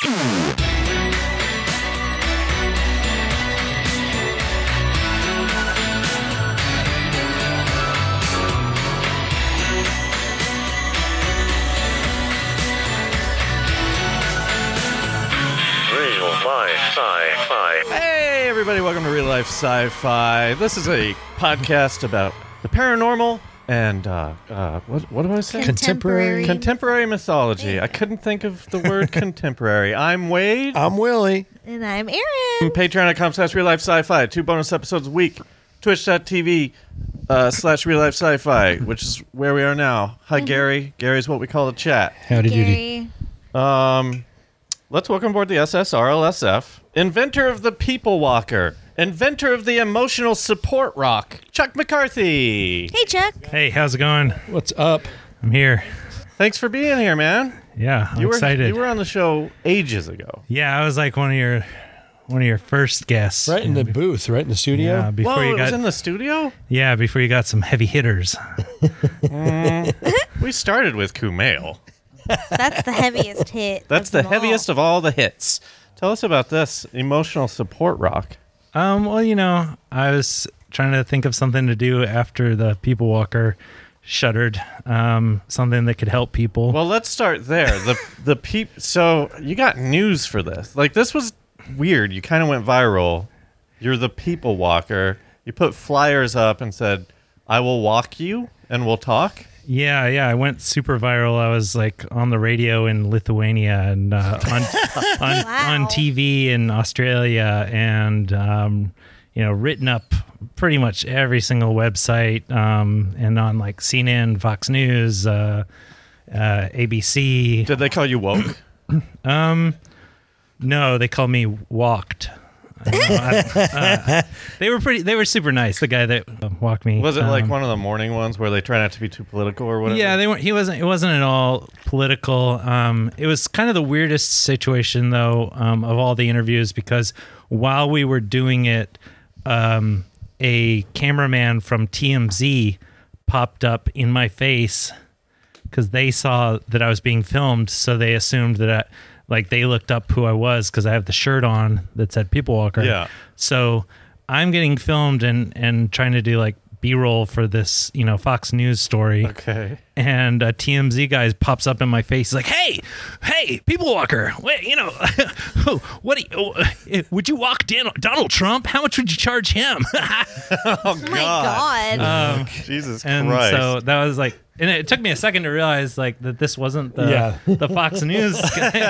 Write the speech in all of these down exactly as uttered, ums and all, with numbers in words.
Hey, everybody, welcome to Real Life Sci-Fi. This is a podcast about the paranormal and, uh, uh, what, what do I say? Contemporary. Contemporary mythology. I couldn't think of the word contemporary. I'm Wade. I'm Willie. And I'm Aaron. Patreon.com slash Real Life Sci-Fi. Two bonus episodes a week. Twitch.tv uh, slash Real Life Sci-Fi, which is where we are now. Hi, mm-hmm. Gary. Gary's what we call the chat. Howdy Gary. doody. Um... Let's welcome aboard the S S R L S F, inventor of the People Walker, inventor of the emotional support rock, Chuck McCarthy. Hey, Chuck. Hey, how's it going? What's up? I'm here. Thanks for being here, man. Yeah, I'm you were, excited. You were on the show ages ago. Yeah, I was like one of your one of your first guests. Right in the booth, right in the studio. Yeah, before Whoa, you it got was in the studio? Yeah, before you got some heavy hitters. mm, we started with Kumail. That's the heaviest hit. That's the heaviest of all the hits. Tell us about this emotional support rock. Um, well, you know, I was trying to think of something to do after the People Walker shuttered. Um, something that could help people. Well, let's start there. the the peop. So you got news for this? Like, this was weird. You kind of went viral. You're the People Walker. You put flyers up and said, "I will walk you and we'll talk." Yeah, yeah, I went super viral. I was like on the radio in Lithuania and uh, on on, wow. on T V in Australia, and um, you know, written up pretty much every single website, um, and on like C N N, Fox News, uh, uh, A B C. Did they call you woke? um, no, they called me walked. I, uh, they were pretty. They were super nice. The guy that uh, walked me. Was it um, like one of the morning ones where they try not to be too political or whatever? Yeah, they weren't. He wasn't. It wasn't at all political. Um, it was kind of the weirdest situation, though, um, of all the interviews, because while we were doing it, um, a cameraman from T M Z popped up in my face because they saw that I was being filmed, so they assumed that I. Like, they looked up who I was because I have the shirt on that said People Walker. Yeah. So I'm getting filmed and, and trying to do, like, B-roll for this, you know, Fox News story. Okay. And a T M Z guy pops up in my face. He's like, hey, hey, People Walker. Wait, you know, what do you, would you walk Dan- Donald Trump? How much would you charge him? oh, oh, my God. Um, Jesus and Christ. So that was like, and it took me a second to realize like that this wasn't the yeah. the Fox News guy.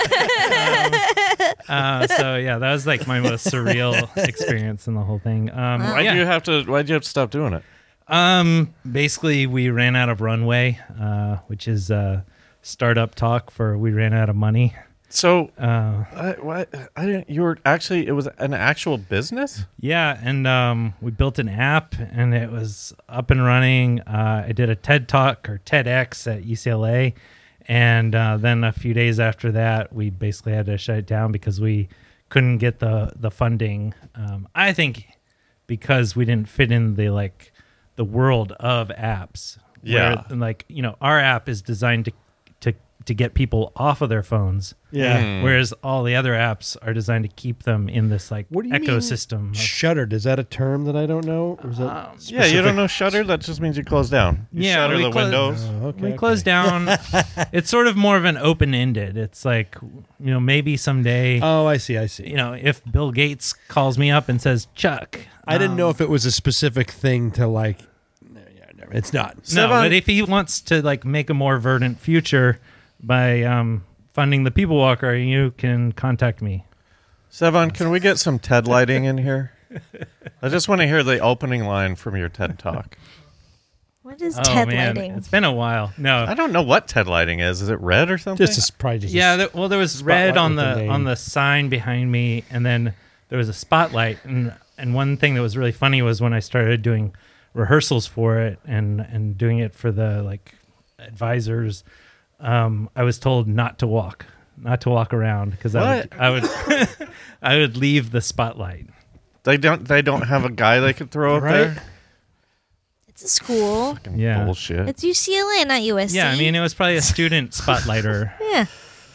um, uh, so yeah, that was like my most surreal experience in the whole thing. Um, Why'd yeah. you have to? Why'd you have to stop doing it? Um, basically, we ran out of runway, uh, which is uh, startup talk for we ran out of money. So, Uh, I, what, I didn't. You were actually. It was an actual business. yeah, and um, we built an app, and it was up and running. Uh, I did a TED Talk or TEDx at U C L A, and uh, then a few days after that, we basically had to shut it down because we couldn't get the the funding. Um, I think because we didn't fit in the like the world of apps. Yeah, where, like you know, our app is designed to to to get people off of their phones. Yeah. Mm. Whereas all the other apps are designed to keep them in this like What do you ecosystem. mean of- shuttered? Is that a term that I don't know? Or is that Um, Yeah, you don't know Shutter? That just means you close down. You Yeah, shutter we the clo- windows. Oh, okay, we okay. close down. It's sort of more of an open-ended. It's like, you know, maybe someday, Oh, I see. I see. you know, if Bill Gates calls me up and says, Chuck. I didn't um, know if it was a specific thing to like. No, yeah, never. It's not. No, Sevan- but if he wants to like make a more verdant future by um, funding the People Walker, you can contact me. Sevan, can we get some TED lighting in here? I just want to hear the opening line from your TED Talk. What is Oh TED man, lighting? it's been a while. No, I don't know what TED lighting is. Is it red or something? Just a, probably just. yeah. A, There, well, there was red spotlight on with the the name. on the sign behind me, and then there was a spotlight. And and one thing that was really funny was when I started doing rehearsals for it and and doing it for the like advisors. Um, I was told not to walk, not to walk around because I would What? I would I would leave the spotlight. They don't. They don't have a guy they could throw up Right? there. It's a school. Fucking Yeah. bullshit. It's U C L A, not U S C. Yeah, I mean it was probably a student spotlighter. yeah.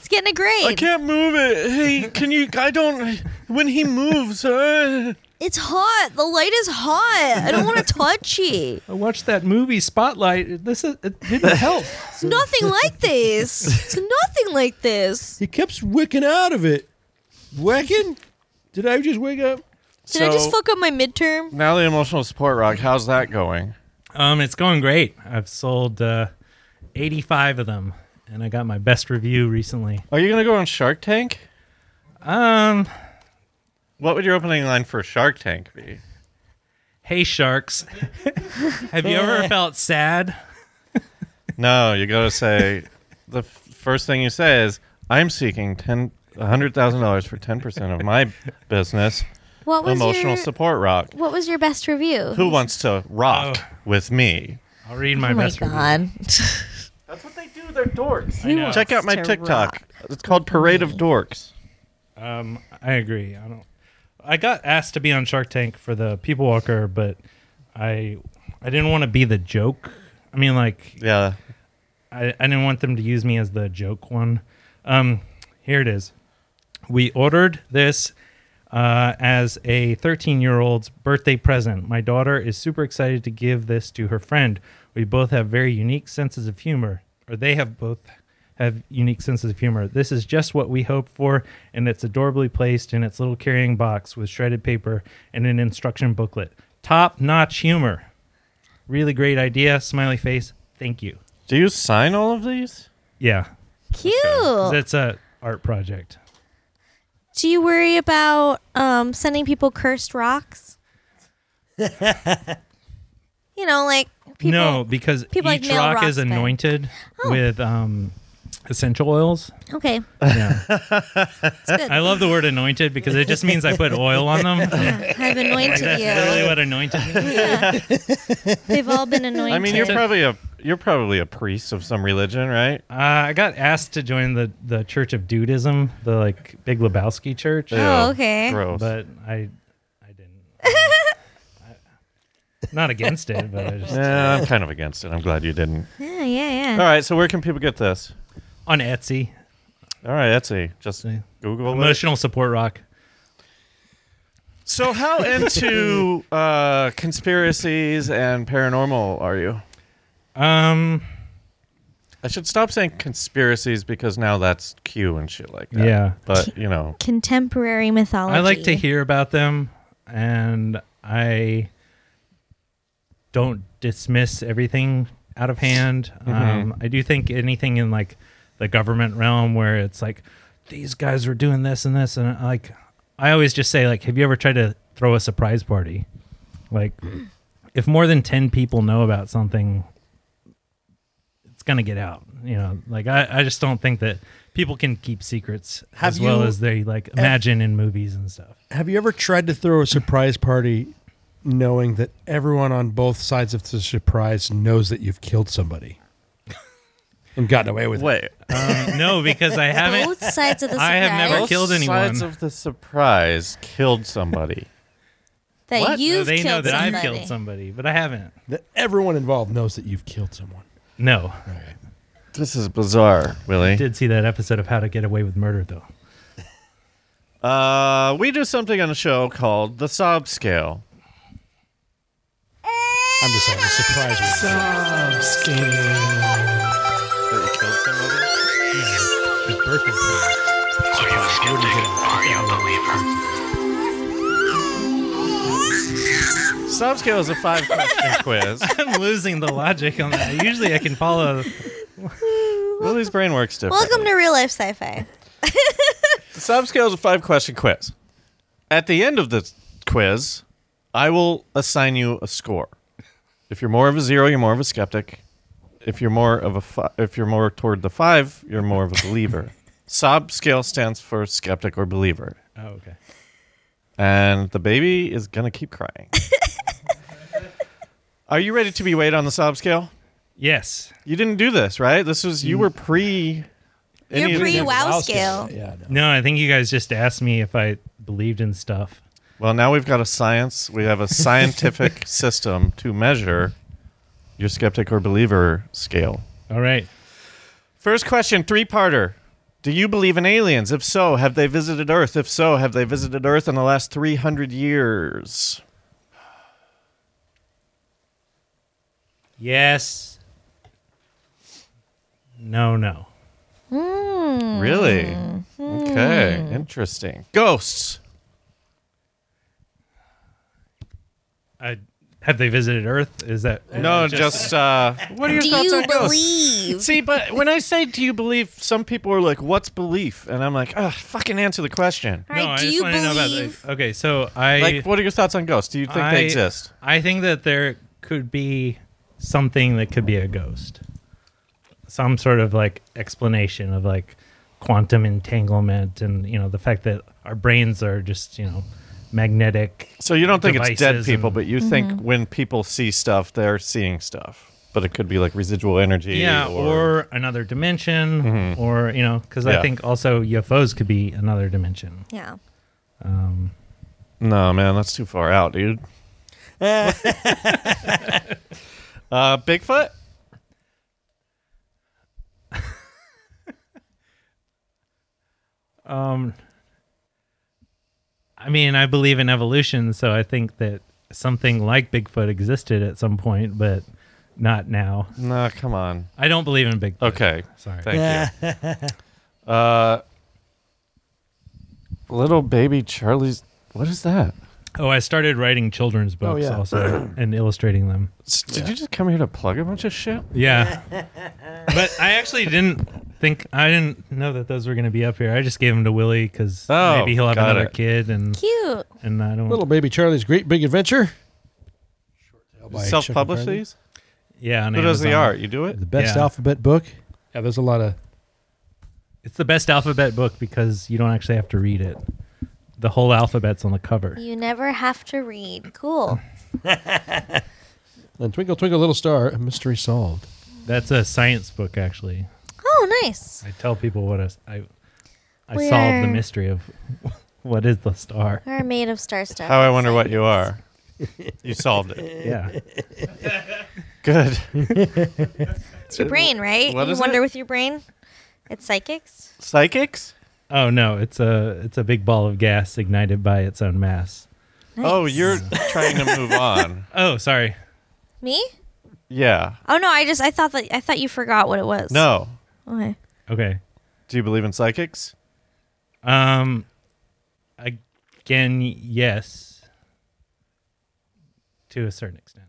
It's getting a grade. I can't move it. Hey, can you? I don't. When he moves, uh, It's hot. The light is hot. I don't want to touch it. I watched that movie Spotlight. This is, it didn't help. It's nothing like this. It's nothing like this. He keeps wicking out of it. Wicking? Did I just wake up? Did I just So- fuck up my midterm? now the emotional support rock. How's that going? Um, it's going great. I've sold uh, eighty-five of them, and I got my best review recently. Are you gonna go on Shark Tank? Um, What would your opening line for Shark Tank be? hey sharks, have you ever felt sad? No, you gotta say the f- first thing you say is, "I'm seeking ten, a hundred thousand dollars for ten percent of my business." What was Emotional your support rock. What was your best review? Who wants to rock Oh. with me? I'll read my Oh my best review. god. That's what they do. They're dorks. I know. Check out my To TikTok. rock It's called Parade of Dorks. Um, I agree. I don't. I got asked to be on Shark Tank for the People Walker, but I I didn't want to be the joke. I mean, like Yeah. I, I didn't want them to use me as the joke one. Um, here it is. We ordered this uh, as a thirteen-year-old's birthday present. My daughter is super excited to give this to her friend. We both have very unique senses of humor, or they have both have unique senses of humor. This is just what we hoped for, and it's adorably placed in its little carrying box with shredded paper and an instruction booklet. Top-notch humor. Really great idea. Smiley face. Thank you. Do you sign all of these? Yeah. Cute. It's a art project. Do you worry about um, sending people cursed rocks? You know, like people. no, because people like each mail rock rocks is back. anointed Oh. with um, essential oils. Okay, Yeah. it's good. I love the word anointed because it just means I put oil on them. I've anointed That's you. really what anointed means. Yeah. They've all been anointed. I mean, you're probably a you're probably a priest of some religion, right? Uh, I got asked to join the, the Church of Dudism, the like Big Lebowski church, Oh, Ew, okay. Gross. but I I didn't. I, not against it, but I just yeah, I'm kind of against it. I'm glad you didn't. Yeah, yeah, yeah. All right, so where can people get this? on Etsy. All right, Etsy. Just See. Google it. Emotional support rock. So, how into uh, conspiracies and paranormal are you? Um. I should stop saying conspiracies because now that's Q and shit like that. Yeah. But, you know, Contemporary mythology. I like to hear about them, and I don't dismiss everything out of hand. Um, I do think anything in like the government realm where it's like these guys were doing this and this, and like I always just say like, have you ever tried to throw a surprise party? Like, if more than ten people know about something, it's gonna get out. You know, like I, I just don't think that people can keep secrets Have as well you as they like imagine in movies and stuff. Have you ever tried to throw a surprise party knowing that everyone on both sides of the surprise knows that you've killed somebody and gotten away with it? wait. Um, no, because I haven't. Both sides of the I have never surprise killed anyone. Sides of the surprise killed somebody. that What? you've No, they know killed that somebody. I've killed somebody, but I haven't. That everyone involved knows that you've killed someone. No, This is bizarre, Willie. I did see that episode of How to Get Away with Murder, though. Uh, we do something on the show called the sob scale. I'm just saying, a surprise one. That you killed somebody? His birthday party. Are you a skeptic? Are you a believer? Sob scale is a five question quiz. I'm losing the logic on that. Usually I can follow. Willie's brain works different. Welcome to real life sci-fi. The sob scale is a five question quiz. At the end of the quiz, I will assign you a score. If you're more of a zero, you're more of a skeptic. If you're more of a fi- if you're more toward the five, you're more of a believer. Sob scale stands for skeptic or believer. Oh, okay. And the baby is gonna keep crying. Are you ready to be weighed on the sob scale? Yes. You didn't do this, right? This was you were pre. any You're of the- pre-wow scale. Yeah, no. No, I think you guys just asked me if I believed in stuff. Well, now we've got a science. We have a scientific system to measure your skeptic or believer scale. All right. First question, three-parter. Do you believe in aliens? If so, have they visited Earth? If so, have they visited Earth in the last three hundred years? Yes. No, no. Hmm. Really? Okay, interesting. Ghosts. Uh, have they visited Earth? Is that is No, that just, uh, what are your Do thoughts you on ghosts? believe? See, but when I say do you believe, some people are like, what's belief? And I'm like, ah, fucking answer the question. All right, no, I do just you want to know about. believe? The, okay, so I Like, what are your thoughts on ghosts? Do you think I, they exist? I think that there could be something that could be a ghost. Some sort of like explanation of like quantum entanglement and, you know, the fact that our brains are just, you know, magnetic. So you don't think it's dead devices people, and- but you think when people see stuff, they're seeing stuff. But it could be like residual energy. Yeah, or, or another dimension, or, you know, because Yeah. I think also U F Os could be another dimension. Yeah. Um, no, man, that's too far out, dude. uh, Bigfoot. um, I mean, I believe in evolution, so I think that something like Bigfoot existed at some point, but not now. No, come on. I don't believe in Bigfoot. Okay, Sorry. thank you. Uh, little baby Charlie's. What is that? Oh, I started writing children's books yeah. also and illustrating them. S- Did you just come here to plug a bunch of shit? Yeah. But I actually didn't think, I didn't know that those were going to be up here. I just gave them to Willie because Oh, maybe he'll have got another it. kid and, Cute. and I don't. Little baby Charlie's Great Big Adventure. By Chuck Self-publish McCarthy. these? yeah. On Who does the Amazon. art? You do it? The best Yeah. alphabet book. Yeah, there's a lot of. It's the best alphabet book because you don't actually have to read it. The whole alphabet's on the cover. You never have to read. Cool. And Twinkle Twinkle Little Star, a mystery solved. That's a science book, actually. Oh, nice. I tell people what I, I, I We're- solved the mystery of what is the star. We're made of star stuff. How I wonder what you are. You solved it. Yeah. Good. It's your brain, right? What you is wonder it? with your brain? It's psychics? Psychics? Oh no, it's a it's a big ball of gas ignited by its own mass. Oh, Nice. you're trying to move on. Oh, sorry. Me? Yeah. Oh no, I just I thought that I thought you forgot what it was. No. Okay. Okay. Do you believe in psychics? Um again, yes. To a certain extent.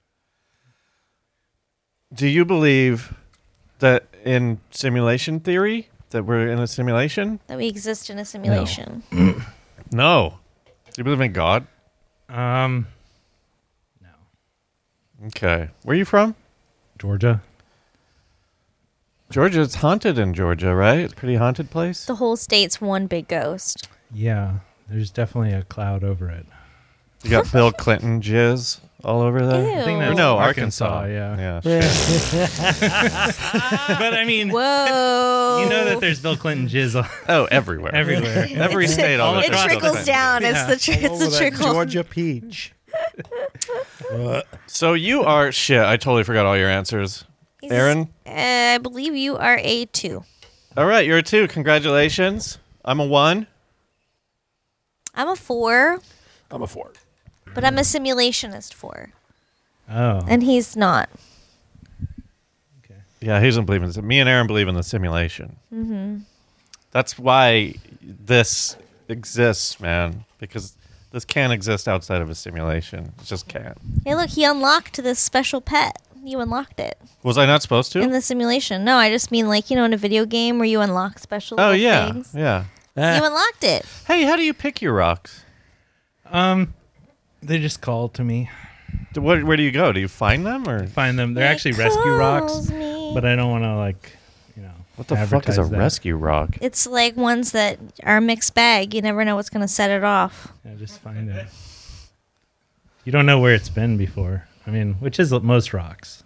Do you believe that in simulation theory that we're in a simulation? That we exist in a simulation. No. Do you believe in God? Um no. Okay. Where are you from? Georgia. Georgia. It's haunted in Georgia, right? It's a pretty haunted place. The whole state's one big ghost. Yeah. There's definitely a cloud over it. You got Bill Clinton jizz all over there. Ew. I think Or that's no, Arkansas, Arkansas. yeah. Yeah. shit. But I mean, Whoa. you know that there's Bill Clinton jizz all- Oh, everywhere. everywhere. Every state all All It across the trickles down. It's Yeah. the tr- it's the trickle. Georgia peach. Uh, So you are shit. I totally forgot all your answers. He's- Aaron? Uh, I believe you are a two. All right, you're a two. Congratulations. I'm a one. I'm a four, I'm a four. but I'm a simulationist four, Oh. and he's not. Okay. Yeah, he doesn't believe in this. Me and Aaron believe in the simulation. Mm-hmm. That's why this exists, man. Because this can't exist outside of a simulation. It just can't. Hey, look, he unlocked this special pet. You unlocked it Was I not supposed to? in the simulation. No, I just mean like, you know, in a video game where you unlock special oh little yeah, things. yeah. You unlocked it. Hey, how do you pick your rocks? Um, they just called to me. Do, where, where do you go? Do you find them or Find them. They're It actually rescue rocks, calls me. but I don't want to like, you know. what the fuck is a advertise that. rescue rock? It's like ones that are a mixed bag. You never know what's going to set it off. Yeah, just find it. You don't know where it's been before. I mean, which is most rocks.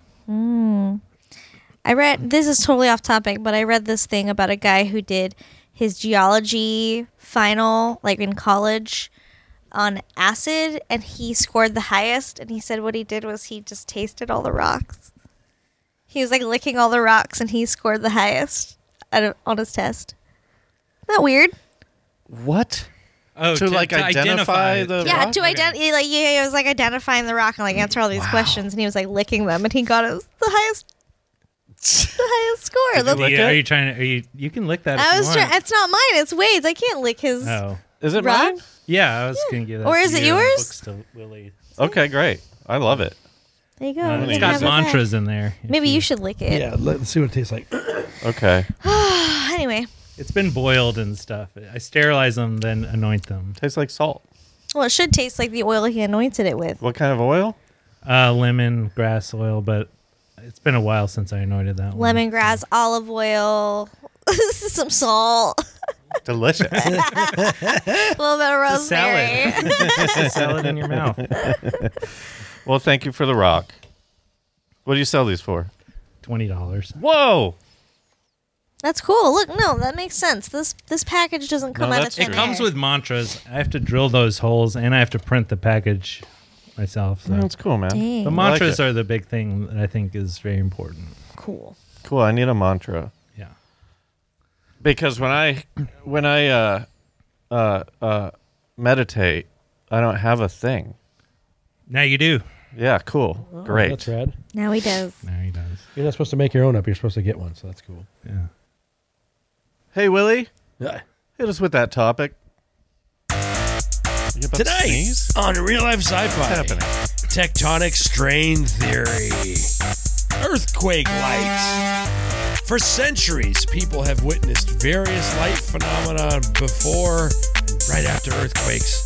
I read, this is totally off topic, but I read this thing about a guy who did his geology final, like in college, on acid, and he scored the highest. And he said what he did was he just tasted all the rocks. He was like licking all the rocks, and he scored the highest out of, on his test. that weird? What? Oh, To, like, identify it. the- Yeah, rock? to identify, like, yeah, it was like identifying the rock and like answer all these questions, and he was like licking them, and he got us the highest, the highest score. Did you The- lick Yeah, it? are you trying to? Are you? You can lick that. If I you was want. trying. It's not mine. It's Wade's. I can't lick his. Oh, Is it Rock? mine? yeah. I was gonna give that. Or to is it you and the yours? books to Willie. Okay, great. I love it. There you go. Uh, You it's can got have it back. mantras in there. if Maybe you should lick it. Yeah, let's see what it tastes like. Okay. Anyway, It's been boiled and stuff. I sterilize them, then anoint them. Tastes like salt. well, it should taste like the oil he anointed it with. What kind of oil? Uh, lemon grass oil, but it's been a while since I anointed that one. Lemongrass, olive oil, some salt, Delicious. a little bit of It's a salad. rosemary. It's a salad in your mouth. Well, thank you for the rock. What do you sell these for? Twenty dollars. Whoa! That's cool. Look, no, that makes sense. This this package doesn't come No, out of that's thin true. It comes air. with mantras. I have to drill those holes, and I have to print the package myself. So. That's cool, man. Dang. The I like mantras it. are the big thing that I think is very important. Cool. Cool. I need a mantra Yeah. because when I when I uh, uh, uh, meditate, I don't have a thing. Now you do. Yeah. Cool. Great. That's rad. Now he does. Now he does. You're not supposed to make your own up. You're supposed to get one, so that's cool. Yeah. Hey, Willie, Yeah. hit us with that topic. You about to Tonight sneeze? on Real Life What's Sci-Fi, happening? tectonic strain theory, earthquake lights. For centuries, people have witnessed various light phenomena before, right after earthquakes.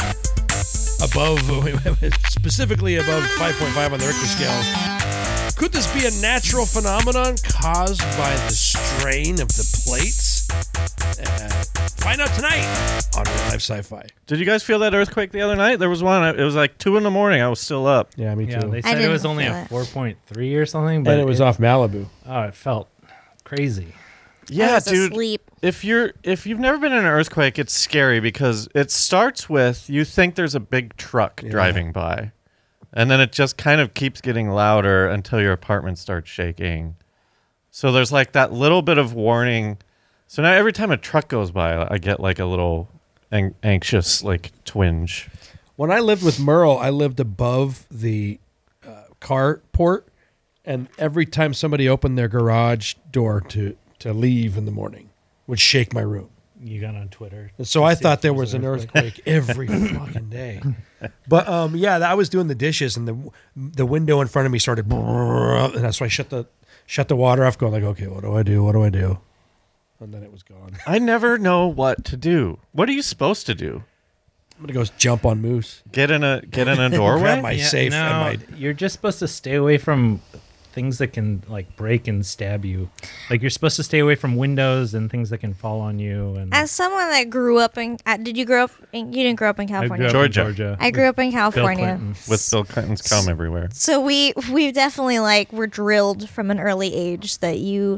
Above, specifically above five point five on the Richter scale. Could this be a natural phenomenon caused by the strain of the plates? Uh, find out tonight on Real Life Sci-Fi. Did you guys feel that earthquake the other night? There was one. It was like two in the morning. I was still up. Yeah, me Yeah, too. they I said it didn't was only feel a it. four point three or something, but and it was off Malibu. Oh, it felt crazy. I Yeah, was dude. asleep. If you're if you've never been in an earthquake, it's scary because it starts with you think there's a big truck Yeah. driving by, and then it just kind of keeps getting louder until your apartment starts shaking. So there's like that little bit of warning. So now every time a truck goes by, I get like a little ang- anxious like twinge. When I lived with Merle, I lived above the uh, carport, and every time somebody opened their garage door to, to leave in the morning, would shake my room. You got on Twitter. And so to I see thought if there it was an earthquake. earthquake every fucking day. But um, yeah, I was doing the dishes, and the the window in front of me started, and that's why I shut the shut the water off, going like, okay, what do I do? What do I do? And then it was gone. I never know what to do. What are you supposed to do? I'm gonna go jump on Moose. Get in a get in a doorway? Grab my Yeah, safe no, and my. you're just supposed to stay away from things that can like break and stab you. Like you're supposed to stay away from windows and things that can fall on you. And As someone that grew up in, uh, did you grow up? In, you didn't grow up in I grew California. up Georgia. in Georgia. I grew up in Bill California. Clinton. With Bill Clinton's cum everywhere. So we we definitely like were drilled from an early age that you.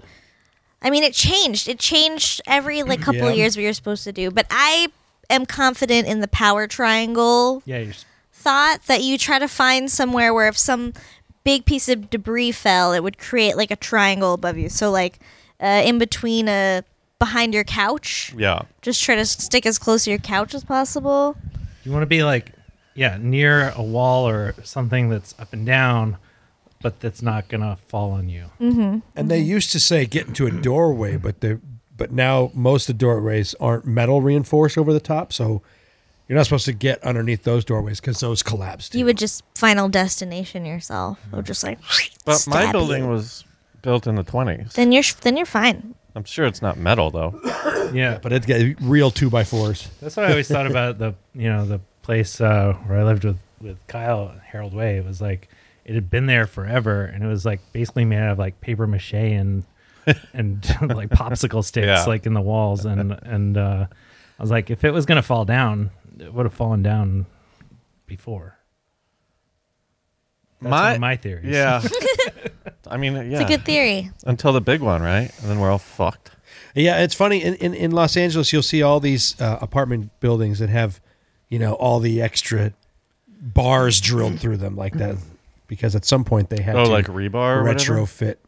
I mean, it changed. It changed every like couple Yeah. of years what you're supposed to do. But I am confident in the power triangle Yeah, you're, s- thought that you try to find somewhere where if some big piece of debris fell, it would create like a triangle above you. So like uh, in between a behind your couch, Yeah. just try to stick as close to your couch as possible. you want to be like, yeah, near a wall or something that's up and down, but that's not gonna fall on you. And they used to say get into a doorway, but they but now most of the doorways aren't metal reinforced over the top, so you're not supposed to get underneath those doorways because those collapse. Too. You would just final destination yourself. Or just like But my stab building you. was built in the twenties. Then you're then you're fine. I'm sure it's not metal though. Yeah, but it's got real two by fours. that's what I always thought about the you know the place uh, where I lived with with Kyle at Harold Way. It was like it had been there forever, and it was like basically made out of like paper mache and and like popsicle sticks Yeah. like in the walls, and and uh, I was like, if it was gonna fall down, it would have fallen down before. That's My- one of my theories. Yeah. I mean, yeah. It's a good theory. Until the big one, right? And then we're all fucked. Yeah, it's funny in, in, in Los Angeles. You'll see all these uh, apartment buildings that have, you know, all the extra bars drilled through them like that, because at some point they had Oh, to like rebar or whatever? retrofit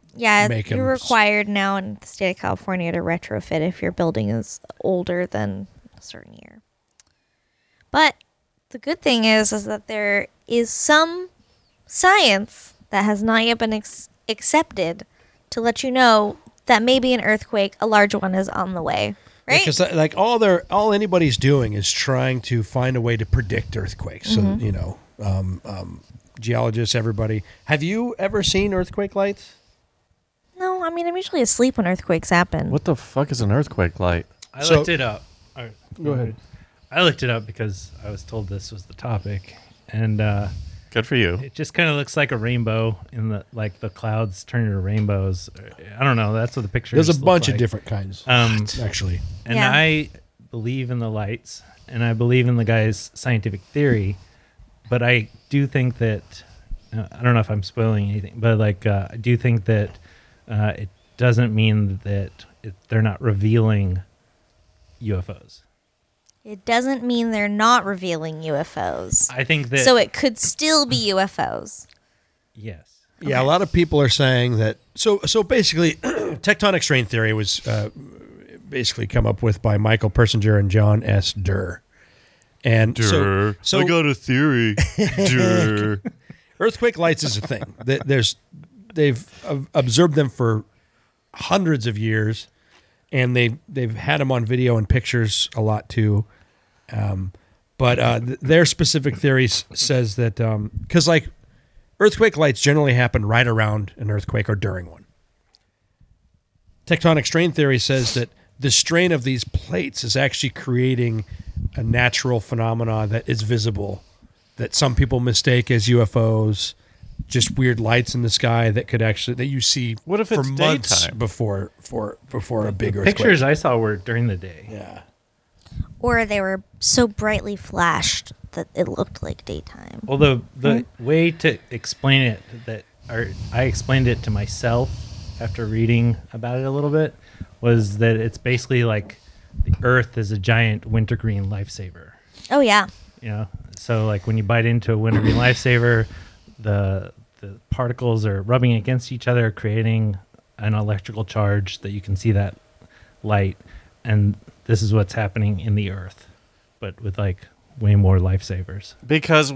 Yeah, make you're them required now in the state of California to retrofit if your building is older than a certain year. But the good thing is, is that there is some science that has not yet been ex- accepted to let you know that maybe an earthquake, a large one, is on the way. Right? Because like all they're all anybody's doing is trying to find a way to predict earthquakes. Mm-hmm. So you know, um, um, geologists, everybody. Have you ever seen earthquake lights? No, I mean, I'm usually asleep when earthquakes happen. What the fuck is an earthquake light? I So- looked it up. Or- Go ahead. I looked it up because I was told this was the topic, and uh, Good for you. it just kind of looks like a rainbow in the like the clouds turn into rainbows. I don't know. That's what the picture. There's a bunch of different kinds, Um, actually. and Yeah. I believe in the lights, and I believe in the guy's scientific theory, but I do think that uh, I don't know if I'm spoiling anything, but like uh, I do think that uh, it doesn't mean that it, they're not revealing U F Os. It doesn't mean they're not revealing U F Os. I think that So it could still be U F Os. yes. Yeah, a lot of people are saying that. So, so basically, tectonic strain theory was uh, basically come up with by Michael Persinger and John S. Durr. And so, so I got a theory. Durr. earthquake lights is a thing. Th- There's, they've ob- observed them for hundreds of years, and they they've had them on video and pictures a lot too. Um, but uh, th- their specific theory s- says that because like earthquake lights generally happen right around an earthquake or during one. Tectonic strain theory says that the strain of these plates is actually creating a natural phenomena that is visible, that some people mistake as U F Os, just weird lights in the sky that could actually that you see What if for it's months daytime? before for before a big earthquake. Pictures I saw were during the day. Yeah. Or they were so brightly flashed that it looked like daytime. Well, the the way to explain it that, or I explained it to myself after reading about it a little bit, was that it's basically like the Earth is a giant wintergreen lifesaver. Oh, yeah. You know, so like when you bite into a wintergreen lifesaver, the the particles are rubbing against each other, creating an electrical charge that you can see that light, and this is what's happening in the Earth, but with like way more lifesavers. Because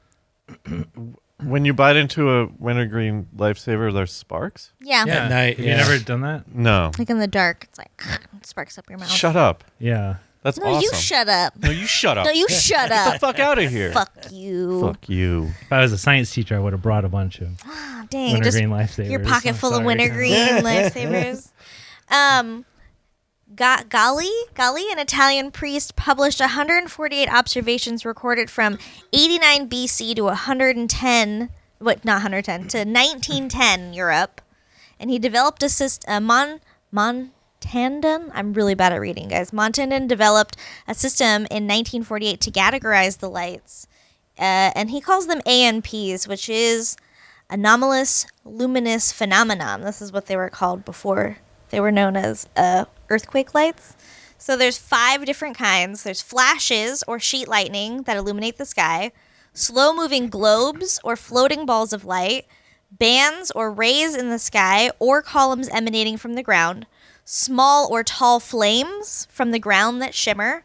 when you bite into a wintergreen lifesaver, there's sparks? Yeah. At night, Have yeah. you never done that? No. Like in the dark, it's like it sparks up your mouth. Shut up. Yeah. That's No, awesome. you shut up. No, you shut up. No, you shut Get the up. fuck out of here. Fuck you. Fuck you. If I was a science teacher, I would have brought a bunch of Oh, dang, just wintergreen lifesavers. your pocket I'm full of sorry. wintergreen lifesavers. Um, Ga- Galli, Galli, an Italian priest, published one hundred forty-eight observations recorded from eighty-nine B C to one hundred ten, what, not one hundred ten, to nineteen ten Europe. And he developed a system, uh, Mon, Montandon, I'm really bad at reading, guys. Montandon developed a system in nineteen forty-eight to categorize the lights. Uh, and he calls them A N Ps, which is anomalous luminous phenomenon. This is what they were called before they were known as uh, earthquake lights. So there's five different kinds. There's flashes or sheet lightning that illuminate the sky, slow-moving globes or floating balls of light, bands or rays in the sky or columns emanating from the ground, small or tall flames from the ground that shimmer,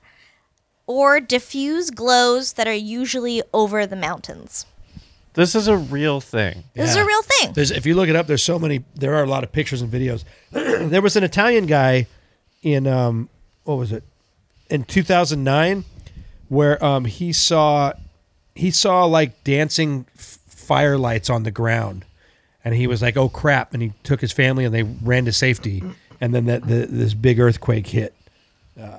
or diffuse glows that are usually over the mountains. This is a real thing. This is Yeah. a real thing. There's, if you look it up, there's so many. There are a lot of pictures and videos. There was an Italian guy in um, what was it? In two thousand nine, where um, he saw he saw like dancing f- firelights on the ground, and he was like, "Oh crap!" And he took his family and they ran to safety, and then that the, this big earthquake hit uh,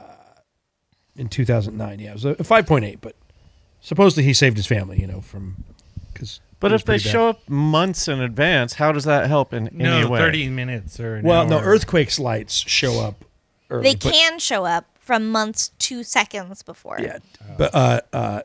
in two thousand nine. Yeah, it was a five point eight, but supposedly he saved his family. You know, from because. But if they show up months in advance, how does that help in No, any way? thirty minutes or an Well, no, hour. earthquakes lights show up early. They but- can show up from months to seconds before. Yeah, but uh, uh,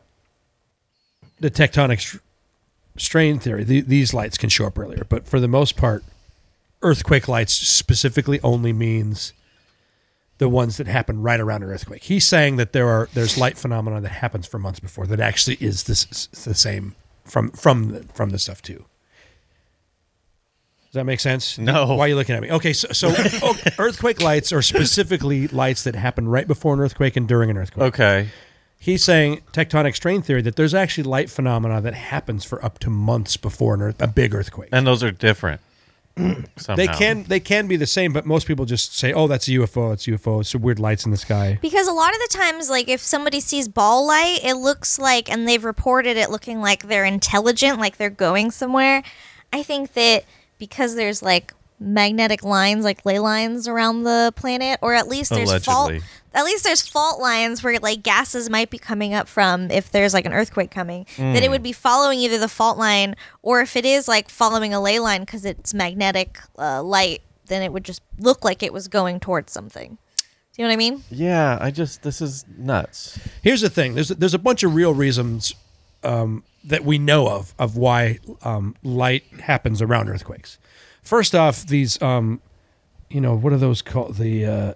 the tectonic str- strain theory, the, these lights can show up earlier. But for the most part, earthquake lights specifically only means the ones that happen right around an earthquake. He's saying that there are there's light phenomena that happens for months before that actually is this the same from from the, from the stuff too. Does that make sense? No. Why are you looking at me? Okay, so, so oh, earthquake lights are specifically lights that happen right before an earthquake and during an earthquake. Okay. He's saying tectonic strain theory that there's actually light phenomena that happens for up to months before an earth, a big earthquake. And those are different. somehow. They can they can be the same, but most people just say, "Oh, that's a U F O. It's a U F O. It's some weird lights in the sky." Because a lot of the times, like if somebody sees ball light, it looks like, and they've reported it looking like they're intelligent, like they're going somewhere. I think that because there's like magnetic lines, like ley lines around the planet, or at least there's fault. Allegedly. At least there's fault lines where like gases might be coming up from if there's like an earthquake coming. Mm. That it would be following either the fault line, or if it is like following a ley line because it's magnetic uh, light, then it would just look like it was going towards something. Do you know what I mean? Yeah, I just, this is nuts. Here's the thing: there's there's a bunch of real reasons um, that we know of of why um, light happens around earthquakes. First off, these um, you know, what are those called? The uh,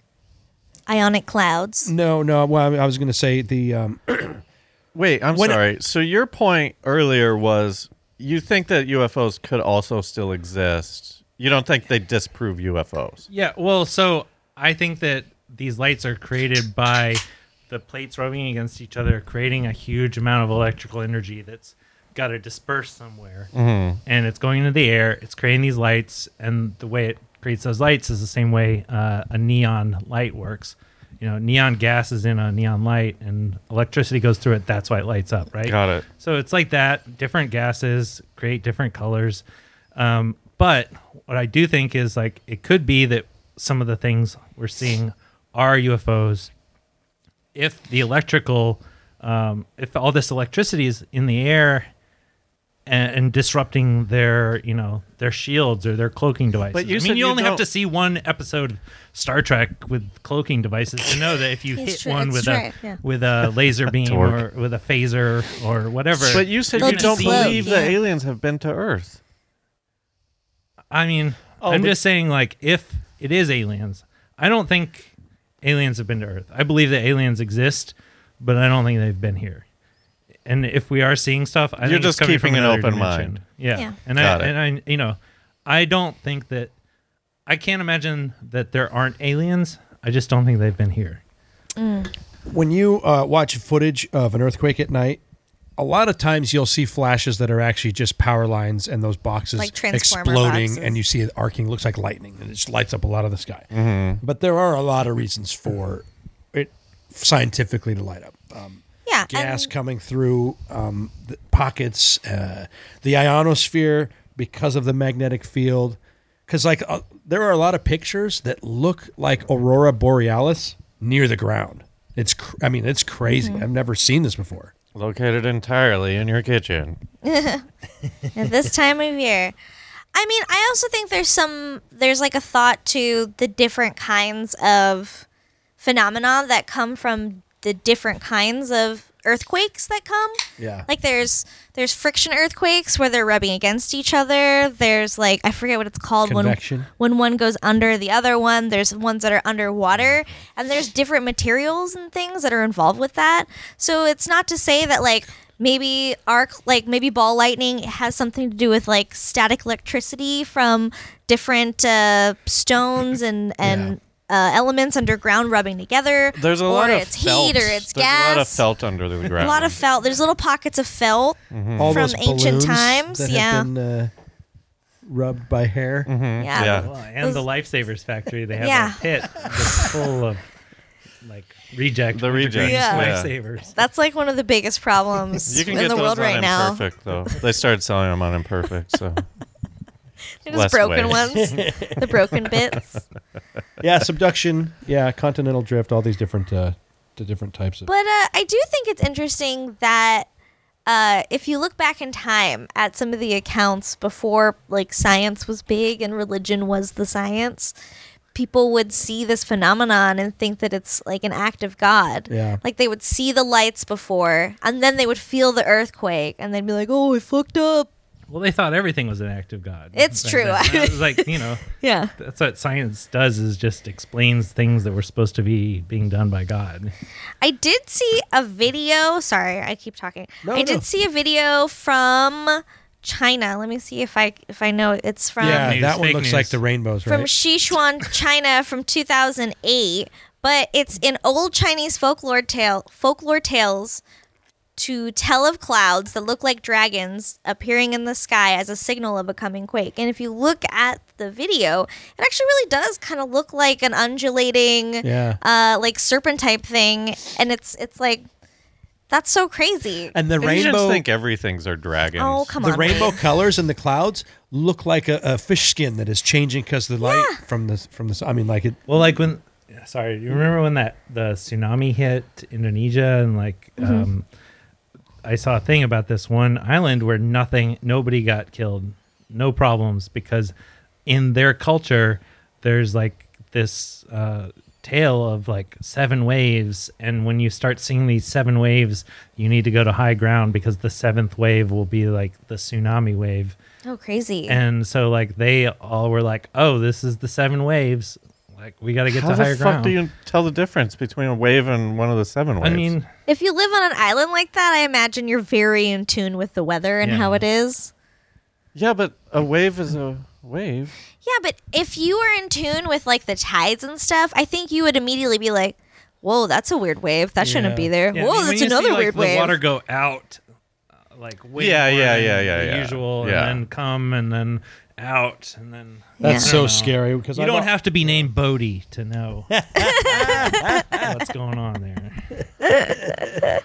Ionic clouds. no, no. Well, I was going to say the um, Wait, I'm When- sorry. So your point earlier was you think that U F Os could also still exist. You don't think they disprove U F Os. Yeah, well, so I think that these lights are created by the plates rubbing against each other, creating a huge amount of electrical energy that's got to disperse somewhere. Mm-hmm. And it's going into the air, it's creating these lights, and the way it creates those lights is the same way uh, a neon light works. You know, neon gas is in a neon light, and electricity goes through it. That's why it lights up, right? Got it. So it's like that. Different gases create different colors. Um, but what I do think is like it could be that some of the things we're seeing are U F Os. If the electrical, um, if all this electricity is in the air and, and disrupting their, you know, their shields or their cloaking devices. But you I said mean, you you only have don't- to see one episode of Star Trek with cloaking devices to know that if you It's hit true, one it's with true, a yeah. with a laser beam Torque. or with a phaser or whatever. But you said They'll you don't explode, believe that yeah. aliens have been to Earth. I mean, Oh, I'm but- just saying, like, if it is aliens, I don't think aliens have been to Earth. I believe that aliens exist, but I don't think they've been here. And if we are seeing stuff, I You're think it's just coming keeping from an another open dimension. mind. Yeah, Yeah. and I Got it. and I, you know, I don't think that I can't imagine that there aren't aliens. I just don't think they've been here. when you uh, watch footage of an earthquake at night, a lot of times you'll see flashes that are actually just power lines and those boxes Like transformer exploding, boxes. and you see it arcing. Looks like lightning, and it just lights up a lot of the sky. But there are a lot of reasons for it scientifically to light up. Um, Yeah. gas and- coming through um, the pockets, uh, the ionosphere because of the magnetic field. Because like uh, there are a lot of pictures that look like aurora borealis near the ground. It's cr- I mean it's crazy. Mm-hmm. I've never seen this before. Located entirely in your kitchen. at this time of year. I mean, I also think there's some there's like a thought to the different kinds of phenomena that come from the different kinds of earthquakes that come. Yeah. Like there's there's friction earthquakes where they're rubbing against each other. There's like I forget what it's called Convection. when when one goes under the other one. There's ones that are underwater, and there's different materials and things that are involved with that. So it's not to say that like maybe arc like maybe ball lightning has something to do with like static electricity from different uh, stones and and uh, elements underground rubbing together. There's a or lot of it's felt. heat or it's There's gas. a lot of felt under the ground. A lot of felt. There's little pockets of felt. All From those ancient balloons times, that yeah. have been uh, rubbed by hair. Mhm, Yeah. yeah. Well, and Those- the Lifesavers factory, they have Yeah. a pit that's full of like reject The rejects, Yeah. yeah. Lifesavers. That's like one of the biggest problems You can in get the those world on right now. Imperfect, though. They started selling them on Imperfect, so They're less just broken waste. ones, the broken bits. Yeah, subduction. Yeah, continental drift. All these different, uh, the different types of. But uh, I do think it's interesting that uh, if you look back in time at some of the accounts before like science was big and religion was the science, people would see this phenomenon and think that it's like an act of God. Yeah. Like they would see the lights before and then they would feel the earthquake and they'd be like, oh, I fucked up. Well, they thought everything was an act of God. It's Back true. then. That was like, you know, Yeah. that's what science does is just explains things that were supposed to be being done by God. I did see a video. Sorry, I keep talking. No, I did no. see a video from China. Let me see if I if I know. It's from yeah, news, that one fake looks news. like the rainbows, right? from Sichuan, China, from two thousand eight. But it's in old Chinese folklore tale folklore tales to tell of clouds that look like dragons appearing in the sky as a signal of a coming quake. And if you look at the video, it actually really does kind of look like an undulating, Yeah. uh, like serpent type thing. And it's it's like that's so crazy. and the Asians rainbow, think everything's are dragons. Oh come the on, rainbow Wade. colors in the clouds look like a, a fish skin that is changing because the light Yeah. from the from the. I mean, like it. Well, like when, sorry, you remember when that the tsunami hit Indonesia and like, Mm-hmm. um, I saw a thing about this one island where nothing, nobody got killed, no problems because in their culture there's like this uh, tale of like seven waves, and when you start seeing these seven waves, you need to go to high ground because the seventh wave will be like the tsunami wave. Oh crazy. And so like they all were like, oh, this is the seven waves. Like we got to get How to the higher fuck ground. do you tell the difference between a wave and one of the seven waves? I mean, If you live on an island like that, I imagine you're very in tune with the weather and Yeah. how it is. yeah, but a wave is a wave. Yeah, but if you are in tune with like the tides and stuff, I think you would immediately be like, "Whoa, that's a weird wave. That shouldn't Yeah. be there. yeah, I Whoa, mean, when that's you another see, like, weird the wave." water go out, uh, like way Yeah, more yeah, than yeah, yeah, the yeah. usual, Yeah. and then come and then out, and then That's Yeah. so I don't know. scary because You don't have to be named Bodhi to know what's going on there.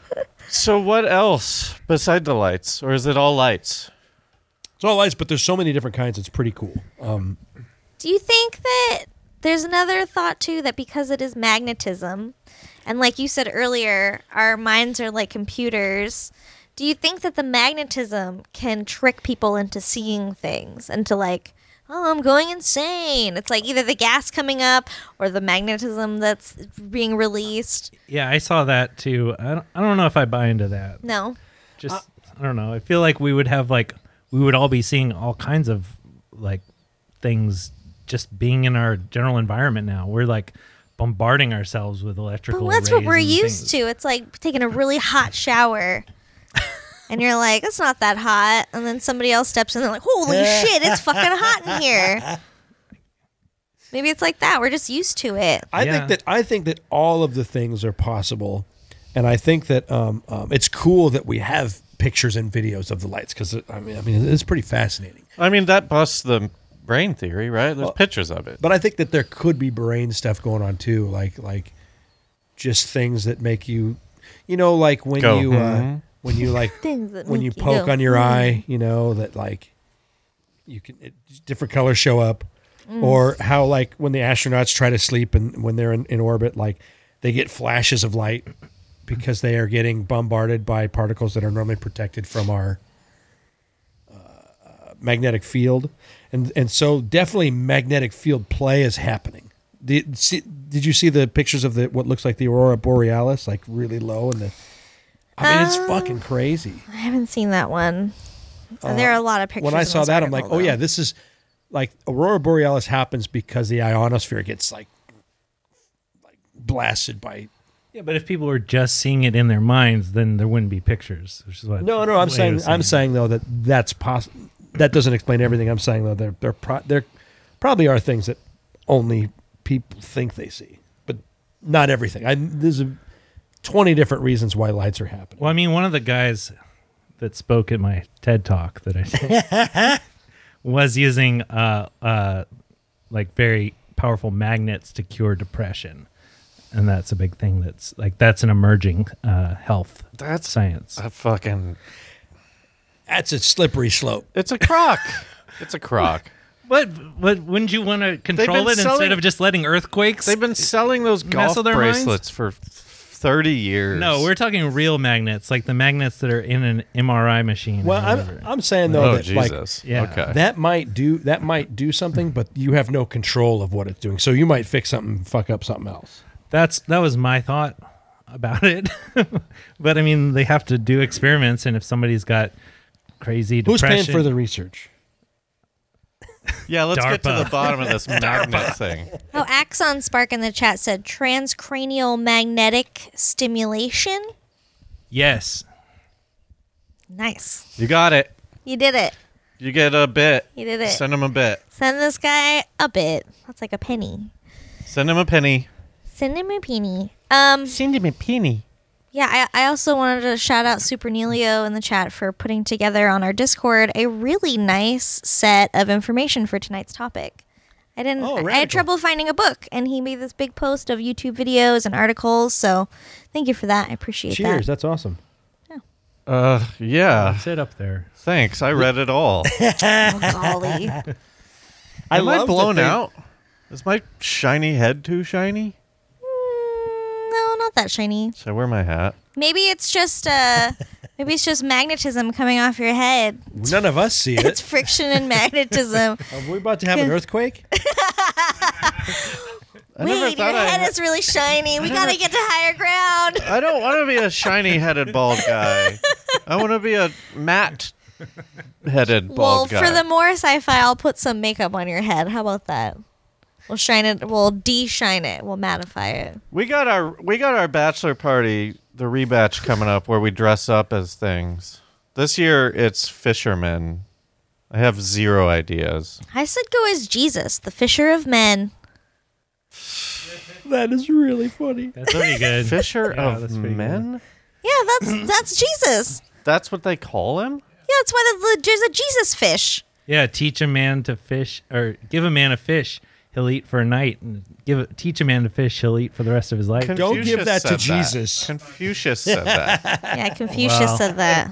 So what else beside the lights, or is it all lights? It's all lights, but there's so many different kinds. It's pretty cool. Um, Do you think that there's another thought too that because it is magnetism, and like you said earlier, our minds are like computers. Do you think that the magnetism can trick people into seeing things and to like, oh, I'm going insane? It's like either the gas coming up or the magnetism that's being released. Yeah, I saw that too. I don't, I don't know if I buy into that. No. Just I don't know. I feel like we would have like we would all be seeing all kinds of like things just being in our general environment now. We're like bombarding ourselves with But electrical that's what rays we're and used things. to. It's like taking a really hot shower. And you're like, it's not that hot. And then somebody else steps in and they're like, holy shit, it's fucking hot in here. Maybe it's like that. We're just used to it. I Yeah. think that I think that all of the things are possible, and I think that um, um, it's cool that we have pictures and videos of the lights because I mean, I mean, it's pretty fascinating. I mean, that busts the brain theory, right? There's Well, pictures of it. But I think that there could be brain stuff going on too, like like just things that make you, you know, like when Go, you uh, mhm. when you like Things that when make you you poke go, on your "Hmm." eye, you know, that like you can it, different colors show up, or how like when the astronauts try to sleep and when they're in, in orbit, like they get flashes of light because they are getting bombarded by particles that are normally protected from our uh, magnetic field, and and so definitely magnetic field play is happening. Did, see, did you see the pictures of the what looks like the aurora borealis, like really low and the? I mean, it's Uh, fucking crazy. I haven't seen that one. there are a lot of pictures. When I in saw this that, I'm like, article, oh yeah, though. this is like aurora borealis happens because the ionosphere gets like like blasted by. Yeah, but if people were just seeing it in their minds, then there wouldn't be pictures. Which is what No, no, I'm Wade saying, was I'm saying though that that's possible. That doesn't explain everything. I'm saying though there there pro- there probably are things that only people think they see, but not everything. I there's a, twenty different reasons why lights are happening. Well, I mean, one of the guys that spoke at my TED talk that I did was using uh, uh, like very powerful magnets to cure depression, and that's a big thing. That's like that's an emerging uh, health That's science. a fucking. That's a slippery slope. It's a crock. It's a crock. But but wouldn't you want to control been it selling- instead of just letting earthquakes? They've been selling those Mess golf with their minds? bracelets for thirty years. No, we're talking real magnets, like the magnets that are in an M R I machine. or Well, I'm whatever. I'm saying though Oh that like Jesus! Yeah. Okay. that might do that might do something, but you have no control of what it's doing. So you might fix something, and fuck up something else. That's that was my thought about it. But I mean, they have to do experiments, and if somebody's got crazy Who's depression, paying for the research? yeah, let's get to DARPA. the bottom of this magnet thing. Oh, Axon Spark in the chat said transcranial magnetic stimulation. yes, Nice. You got it. You did it. You get a bit. You did it. Send him a bit. Send this guy a bit. That's like a penny. Send him a penny. Send him a penny. Um, Send him a penny. yeah, I, I also wanted to shout out Super Nelio in the chat for putting together on our Discord a really nice set of information for tonight's topic. I didn't. Oh, I had radical. trouble finding a book, and he made this big post of YouTube videos and articles. So, thank you for that. I appreciate Cheers. that. That's awesome. Uh, yeah. Sit up there. Thanks. I read it all. Oh, golly. I Am I love that blown they- out? Is my shiny head too shiny? Mm, no, not that shiny. Should I wear my hat? Maybe it's just uh, maybe it's just magnetism coming off your head. None of us see It's it. friction and magnetism. Are we about to have an earthquake? I never Wait, your thought I head had- is really shiny. We gotta get to higher ground. I don't want to be a shiny-headed bald guy. I want to be a matte-headed Well, bald guy. for the more sci-fi, I'll put some makeup on your head. How about that? We'll shine it. We'll de-shine it. We'll mattify it. we got our we got our bachelor party, the rebatch coming up, where we dress up as things. This year it's fishermen. I have zero ideas. I said go as Jesus, the fisher of men. That is really funny. That's pretty good. Fisher Yeah, that's of pretty good. men? Yeah, that's that's Jesus. That's what they call him? Yeah, that's why the, the, there's a Jesus fish. Yeah, teach a man to fish, or give a man a fish, he'll eat for a night. And give a, teach a man to fish, he'll eat for the rest of his life. Don't give Confucius that to said Jesus. Confucius said that. Yeah, Confucius Wow. said that.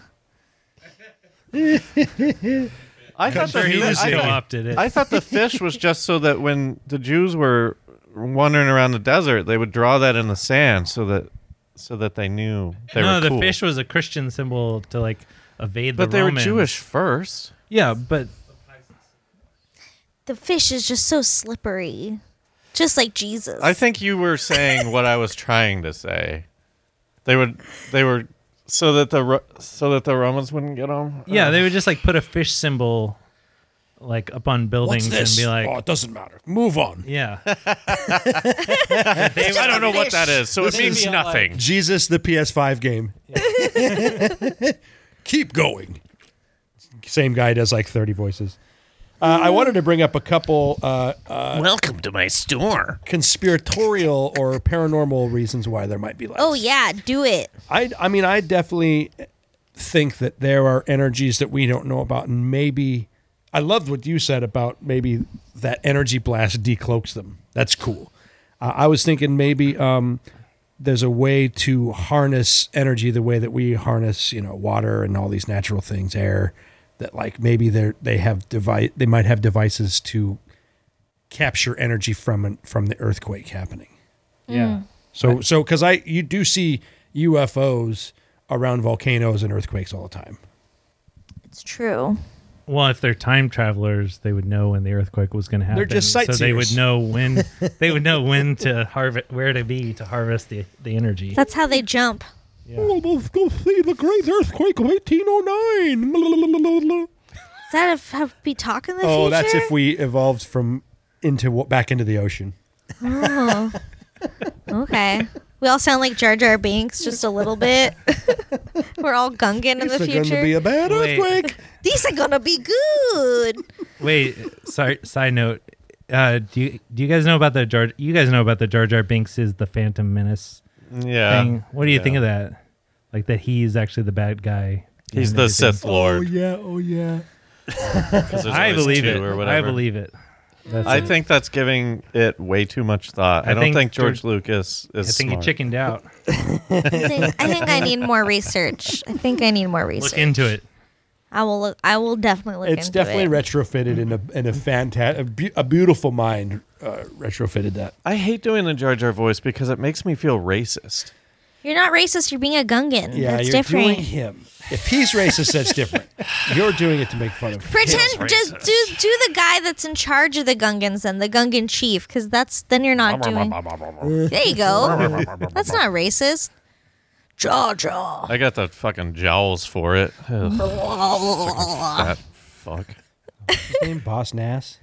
I thought the Confucius I thought- co-opted it. I thought the fish was just so that when the Jews were wandering around the desert, they would draw that in the sand so that so that they knew they no, were the cool. fish was a Christian symbol to like evade but the they Romans. were Jewish first. Yeah, but The fish is just so slippery, just like Jesus. I think you were saying what I was trying to say. They would they were so that the Ro- so that the Romans wouldn't get them. yeah, they would just like put a fish symbol like up on What's buildings and this? be like, oh, it doesn't matter. Move on. yeah. I don't know what that is, so it means nothing. Jesus, the P S five game. Keep going. Same guy does like thirty voices. Uh, I wanted to bring up a couple uh, uh, Welcome to my store. conspiratorial or paranormal reasons why there might be life. Oh yeah, do it. I, I mean, I definitely think that there are energies that we don't know about, and maybe I loved what you said about maybe that energy blast decloaks them. That's cool. Uh, I was thinking maybe um, there's a way to harness energy the way that we harness, you know, water and all these natural things, air. That like maybe they they have device they might have devices to capture energy from an, from the earthquake happening. Yeah. So so because I you do see U F Os around volcanoes and earthquakes all the time. It's true. Well, if they're time travelers, they would know when the earthquake was going to happen. They're just so they would sightseers. know when they would know when to harvest, where to be to harvest the, the energy. That's how they jump. Oh, let's go see the great earthquake of eighteen oh nine. Is that if have we talk in the Oh, future? that's if we evolved from into back into the ocean. Oh. Okay. We all sound like Jar Jar Binks just a little bit. We're all Gungan in the It's going future. to be a bad Wait. earthquake. These are gonna be good. Wait, sorry. Side note: uh, Do you do you guys know about the Jar? You guys know about the Jar Jar Binks is the Phantom Menace Yeah. thing? What do you Yeah. think of that? Like that he's actually the bad guy. He's and the everything? Sith Lord. yeah, oh yeah. 'cause there's I always believe two it. Or I whatever. believe it. That's I it. think that's giving it way too much thought. I, I don't think think George George- Lucas is I think smart. he chickened out. I think, I think I need more research. I think I need more research. Look into it. I will look. I will definitely look It's into definitely it. retrofitted in a in a fantastic, a, bu- a beautiful mind uh, retrofitted that. I hate doing the Jar Jar voice because it makes me feel racist. You're not racist. You're being a Gungan. Yeah, That's you're different. doing him. If he's racist, that's different. You're doing it to make fun of him. Pretend just do do the guy that's in charge of the Gungans and the Gungan chief, because that's then you're not doing. There you go. That's not racist. Jaw jaw. I got the fucking jowls for it. Ugh. Fucking fat fuck. His name Boss Nass.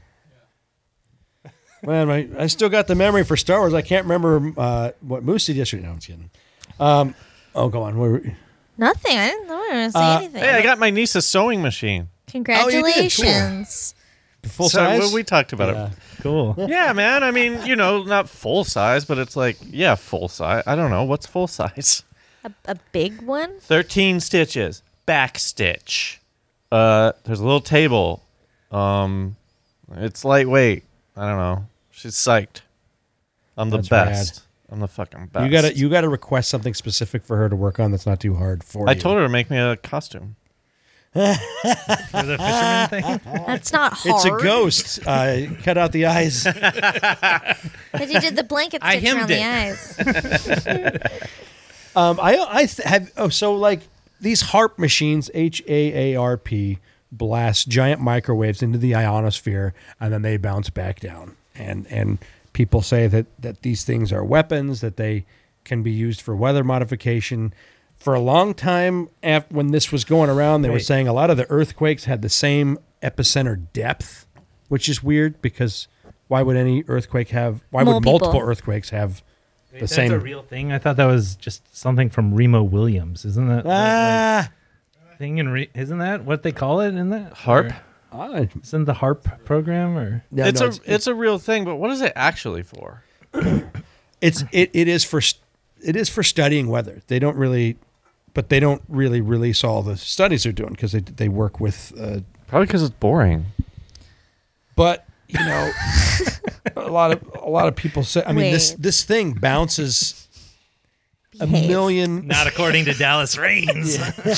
Man, my, I still got the memory for Star Wars. I can't remember uh, what Moose did yesterday. No, I'm just kidding. Um, oh, go on. Where, Nothing. I didn't, I didn't say Uh, anything. Hey, I got my niece's sewing machine. Congratulations. Full so size. we- we talked about Yeah. it. Cool. Yeah, man. I mean, you know, not full size, but it's like, yeah, full size. I don't know. What's full size? A, a big one? thirteen stitches. Back stitch. Uh, there's a little table. Um, it's lightweight. I don't know. She's psyched. I'm the That's best. I'm the fucking best. You gotta you gotta request something specific for her to work on that's not too hard for I you. told her to make me a costume. For the fisherman thing? That's not hard. It's a ghost. Uh, cut out the eyes. But you did the blanket I stitch around hemmed the eyes. Um, I I th- have oh so like these HAARP machines, H A A R P, blast giant microwaves into the ionosphere and then they bounce back down. And and people say that that these things are weapons, that they can be used for weather modification. For a long time, after, when this was going around, they were Wait. saying a lot of the earthquakes had the same epicenter depth, which is weird because why would any earthquake have? Why More would multiple people. earthquakes have the That's same? a real thing. I thought that was just something from Remo Williams. Isn't that the, ah, like, thing in Re- isn't that what they call it in that? Harp? Or I- isn't the HARP program or no, it's no, a it's, it's, a real thing, but what is it actually for? it's it, it is for st- it is for studying weather. They don't really, but they don't really release all the studies they're doing because they they work with. Uh, Probably because it's boring. but you know, a lot of a lot of people say. I mean, this Wait. this thing bounces a Behave. million not according to Dallas Rains?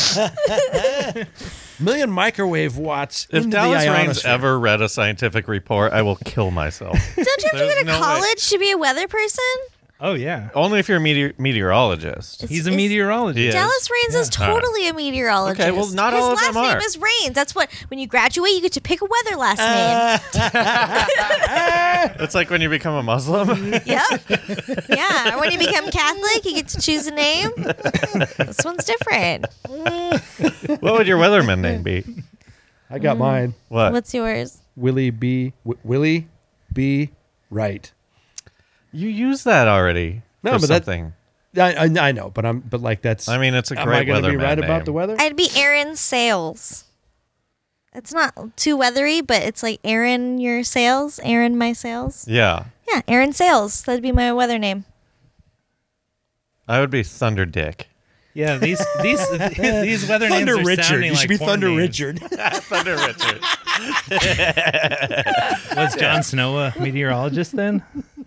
million microwave watts If into Dallas the Rains ionosphere. ever read a scientific report, I will kill myself. Don't you have to There's go to no way. college to be a weather person? Oh yeah, Only if you're a meteor- meteorologist. he's a Is- meteorologist. He is. Dallas Rains is All right. totally a meteorologist. Okay, well, not His all of last them name are. is Rains. That's what, when you graduate, you get to pick a weather last Uh, It's like when you become a Muslim. name. Yep. Yeah. Or when you become Catholic, you get to choose a name. This one's different. What would your weatherman name be? I got mine. What? What's yours? Willie B. W- Willie B. Wright. You used that already. No, for but that- something. I, I I know, but I'm but like that's. I mean, it's a am great I going to be weatherman right name. about the weather? I'd be Aaron Sales. It's not too weathery, but it's like Aaron your sales, Aaron my sales. Yeah, Yeah, Aaron Sales. That'd be my weather name. I would be Thunder Dick. Yeah, these these these weather Thunder names are Richard. sounding You should like be porn Thunder names. Richard. Thunder Richard. Was Jon Snow a meteorologist then?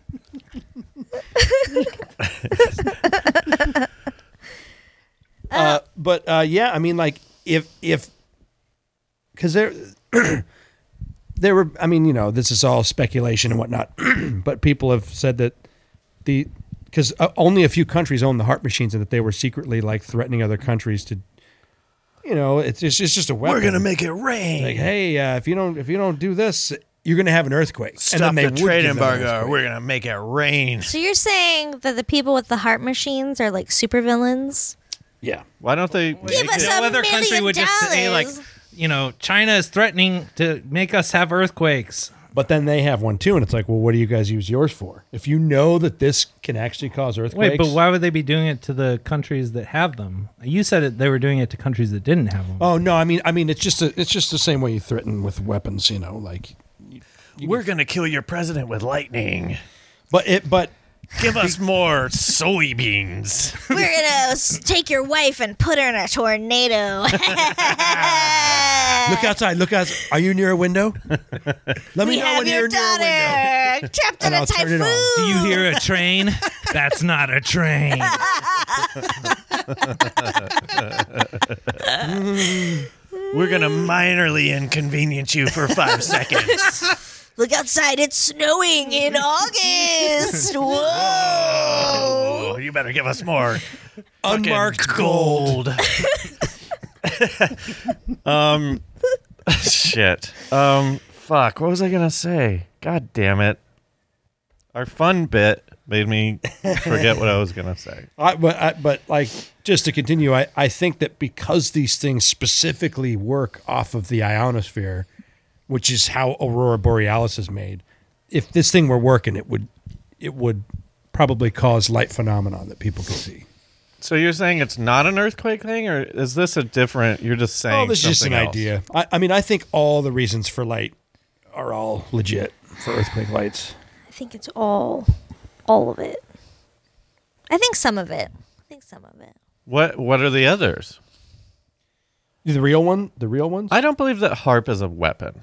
uh, but uh, yeah, I mean, like if if because there there were, I mean, you know, this is all speculation and whatnot, but people have said that the because uh, only a few countries own the HAARP machines and that they were secretly like threatening other countries to, you know, it's it's, it's just a weapon. make it rain. like, hey, uh, if you don't if you don't do this, you're gonna have an earthquake. Stop and then they the would trade give them an embargo. earthquake. We're gonna make it rain. So you're saying that the people with the heart machines are like supervillains? Yeah. Why don't they? Give make us it- a No other country million would just say like, dollars. you know, China is threatening to make us have earthquakes. But then they have one too, and it's like, well, what do you guys use yours for? If you know that this can actually cause earthquakes, Wait, but why would they be doing it to the countries that have them? You said it, they were doing it to countries that didn't have them. Oh no, I mean, I mean, it's just a, it's just the same way you threaten with weapons, you know, like. We're gonna kill your president with lightning. But it, but Give us more soybeans. We're gonna s- take your wife and put her in a tornado. look outside. Look outside. Are you near a window? Let me we know have when your you're near a window. daughter trapped in And a I'll turn it on. typhoon. Do you hear a train? That's not a train. We're gonna minorly inconvenience you for five seconds. Look outside, it's snowing in August. Whoa. Oh, you better give us more Unmarked fucking gold. um, shit. Um, fuck. What was I gonna say? God damn it! Our fun bit made me forget what I was gonna say. I, but I, but like just to continue, I, I think that because these things specifically work off of the ionosphere, which is how Aurora Borealis is made, if this thing were working, it would it would probably cause light phenomenon that people could see. So you're saying it's not an earthquake thing, or is this a different? You're just saying. Oh, this is just an something else? idea. I, I mean, I think all the reasons for light are all legit for earthquake lights. I think it's all, all of it. I think some of it. I think some of it. What What are the others? The real one, the real ones. I don't believe that HAARP is a weapon.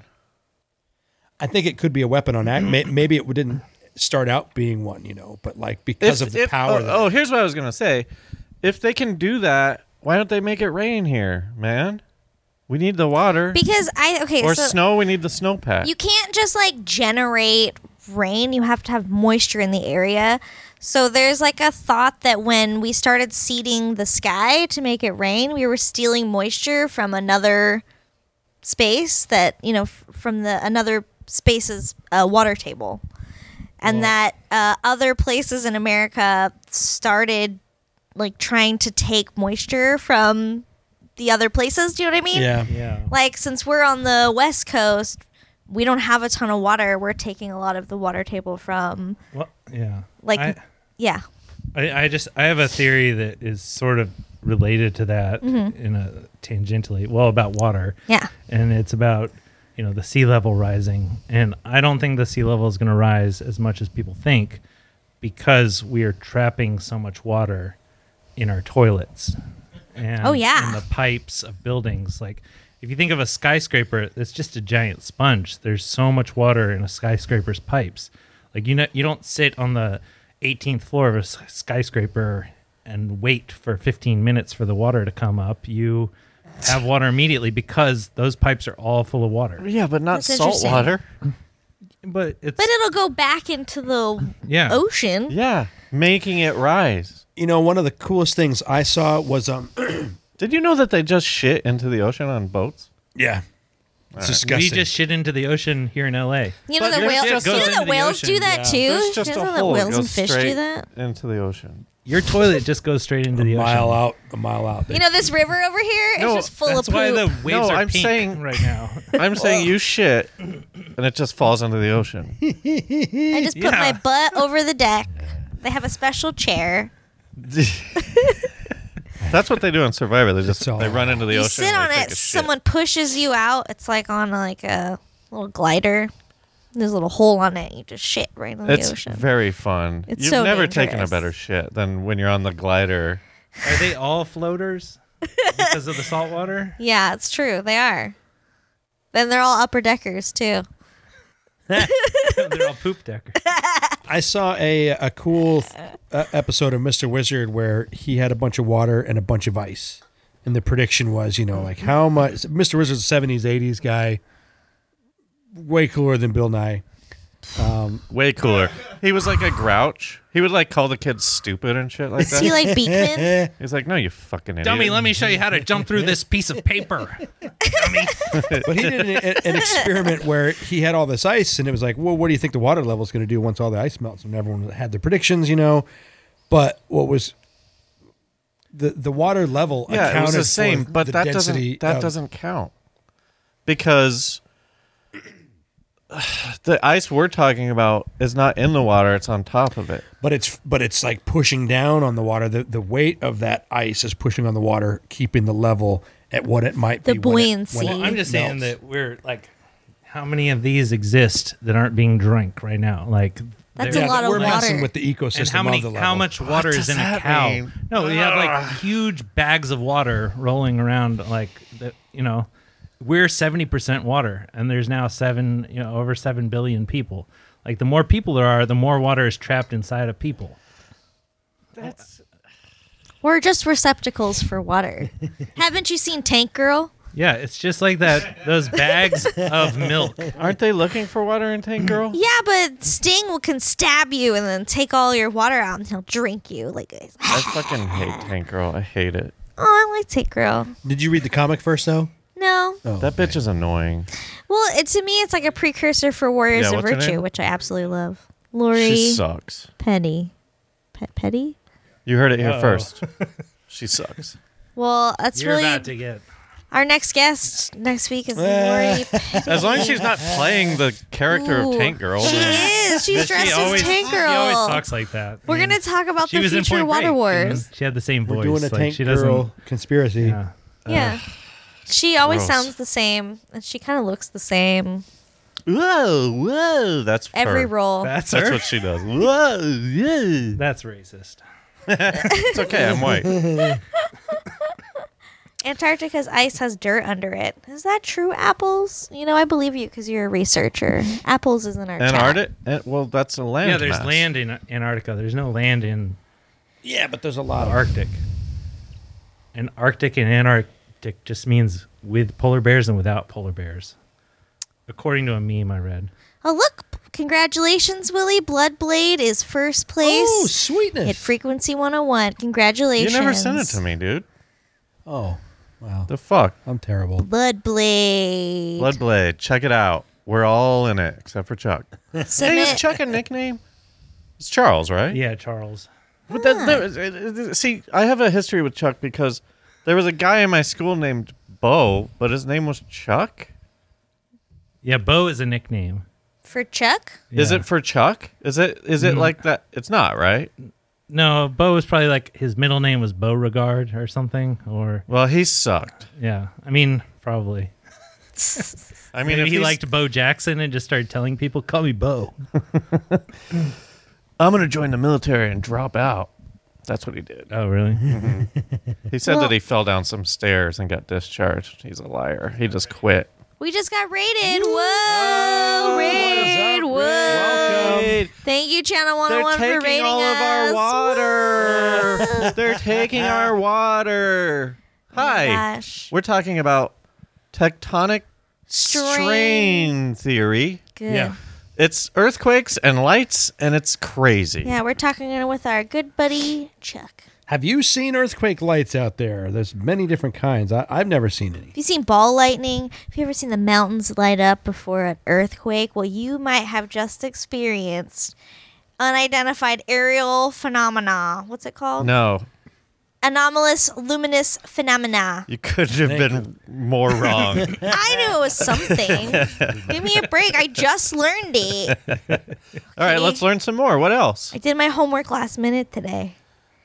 I think it could be a weapon on act. May- Maybe it didn't start out being one, you know, but like because If- of the if- power. Oh, that oh, here's what I was gonna say. If they can do that, why don't they make it rain here, man? We need the water. Because I okay, or so snow. We need the snowpack. you can't just like generate rain. You have to have moisture in the area. So there's like a thought that when we started seeding the sky to make it rain, we were stealing moisture from another space that you know f- from the another space's uh, water table, and that uh, other places in America started like trying to take moisture from the other places. Do you know what I mean? yeah. Yeah. Like since we're on the West Coast, we don't have a ton of water. We're taking a lot of the water table from Well, yeah. like I, yeah. I, I just I have a theory that is sort of related to that Mm-hmm. in a tangentially. Well, about water. Yeah. And it's about you know the sea level rising, and I don't think the sea level is going to rise as much as people think, because we are trapping so much water in our toilets. And Oh, yeah. in the pipes of buildings. Like if you think of a skyscraper, it's just a giant sponge. There's so much water in a skyscraper's pipes. Like you know, you don't sit on the eighteenth floor of a s- skyscraper and wait for fifteen minutes for the water to come up. You have water immediately because those pipes are all full of water. yeah, but not That's salt interesting. water. But it's But it'll go back into the yeah. ocean. Yeah, making it rise. You know, one of the coolest things I saw was um. Did you know that they just shit into the ocean on boats? yeah. It's We disgusting. just shit into the ocean here in L A. You know But the there's whales. just- You goes know into that the whales ocean, do that yeah. too. There's just you a know that hole. It whales and goes fish do straight that. into the ocean. Your toilet just goes straight into the a ocean. mile out, a mile out. You know this river over here is No, just full That's of why poop. the waves No, are I'm pink saying- right now. I'm saying you shit, and it just falls into the ocean. I just put Yeah. my butt over the deck. They have a special chair. That's what they do on Survivor. They just It's all- they run into the You ocean. sit and on they take it. a shit. Someone pushes you out. It's like on like a little glider. There's a little hole on it. You just shit right in the It's ocean. very fun. It's You've so never taken a dangerous. better shit than when you're on the glider. Are they all floaters because of the salt water? Yeah, it's true. They are. Then they're all upper deckers too. They're all poop deckers. I saw a a cool uh, episode of Mister Wizard where he had a bunch of water and a bunch of ice, and the prediction was, you know, like how much Mister Wizard's a seventies, eighties guy, way cooler than Bill Nye. Way cooler. He was like a grouch. He would like call the kids stupid and shit like Is he that. like Beekman? He's like, no, you fucking idiot. Dummy, let me show you how to jump through this piece of paper. Dummy. But he did an, an experiment where he had all this ice, and it was like, well, what do you think the water level is going to do once all the ice melts? And everyone had their predictions, you know. But what was the the water level Yeah, it accounted was the same, for but the that density doesn't that of- doesn't count because the ice we're talking about is not in the water; it's on top of it. But it's but it's like pushing down on the water. The the weight of that ice is pushing on the water, keeping the level at what it might The be. when it- buoyancy. when it Well, I'm just saying melts. that we're like, how many of these exist that aren't being drunk right now? Like, That's they're- a lot of we're messing water. with the ecosystem And how many? of the level. How much water is does in a that cow? mean? No, we have like huge bags of water rolling around. Like, the, you know, we're seventy percent water, and there's now seven, you know, over seven billion people. Like, the more people there are, the more water is trapped inside of people. We're just receptacles for water. Haven't you seen Tank Girl? Yeah, it's just like that. Those bags of milk. Aren't they looking for water in Tank Girl? Yeah, but Sting will can stab you and then take all your water out and he'll drink you. Like, I fucking hate Tank Girl. I hate it. oh, I like Tank Girl. Did you read the comic first though? No. Oh, That bitch is annoying. Well, it, to me, it's like a precursor for Warriors Yeah, of what's her Virtue, name? which I absolutely love. Lori She sucks. Petty. Pe- Petty? You heard it here Uh-oh. first. She sucks. Well, that's You're really about to get. our next guest next week is Eh. Lori Petty. As long as she's not playing the character Ooh, of Tank Girl. She then- is. She's But dressed she always, as Tank She always Girl. talks like that. We're I mean, gonna talk about she the was in future Point Water Break, Wars. and she had the same voice. We're doing a like, Tank she doesn't. Girl conspiracy. Yeah. Yeah. She always gross. sounds the same, and she kind of looks the same. Whoa, whoa. That's Every her. role. That's That's her. what she does. Whoa, yeah. That's racist. It's okay. I'm white. Antarctica's ice has dirt under it. Is that true, Apples? You know, I believe you because you're a researcher. Apples is in our chat. Antarctic? Eh, Well, that's a land Yeah, there's mass. land in Antarctica. There's no land in Yeah, but there's a the lot of Arctic. And Arctic and Antarctic just means with polar bears and without polar bears. According to a meme I read. Oh, look. Congratulations, Willie. Bloodblade is first place. Oh, sweetness. Hit Frequency one oh one. Congratulations. You never sent it to me, dude. Oh, wow. The fuck? I'm terrible. Bloodblade. Bloodblade. Check it out. We're all in it, except for Chuck. Hey, is Submit. Chuck a nickname? It's Charles, right? Yeah, Charles. But that, there- it- it- see, I have a history with Chuck because there was a guy in my school named Bo, but his name was Chuck. Yeah, Bo is a nickname. For Chuck? Is Yeah. it for Chuck? Is it? Is it Mm. like that? It's not, right? No, Bo was probably like his middle name was Beauregard or something. Or Well, he sucked. yeah, I mean probably. I mean, Maybe if he he's- liked Bo Jackson and just started telling people, "Call me Bo." I'm gonna join the military and drop out. That's what he did. Oh, really? He said Well- that he fell down some stairs and got discharged. He's a liar. He just quit. We just got rated. Whoa. Rated. Whoa. Welcome. Thank you, Channel one oh They're one, for taking rating all us. of our water. Whoa. They're taking our water. Oh my Hi. gosh. We're talking about tectonic Strain. strain theory. Good. Yeah. It's earthquakes and lights, and it's crazy. Yeah, we're talking with our good buddy, Chuck. Have you seen earthquake lights out there? There's many different kinds. I, I've never seen any. Have you seen ball lightning? Have you ever seen the mountains light up before an earthquake? Well, you might have just experienced unidentified aerial phenomena. What's it called? No, Anomalous luminous phenomena. you couldn't have been more wrong. I knew it was something. Give me a break. I just learned it. All right, let's learn some more. What else? I did my homework last minute today.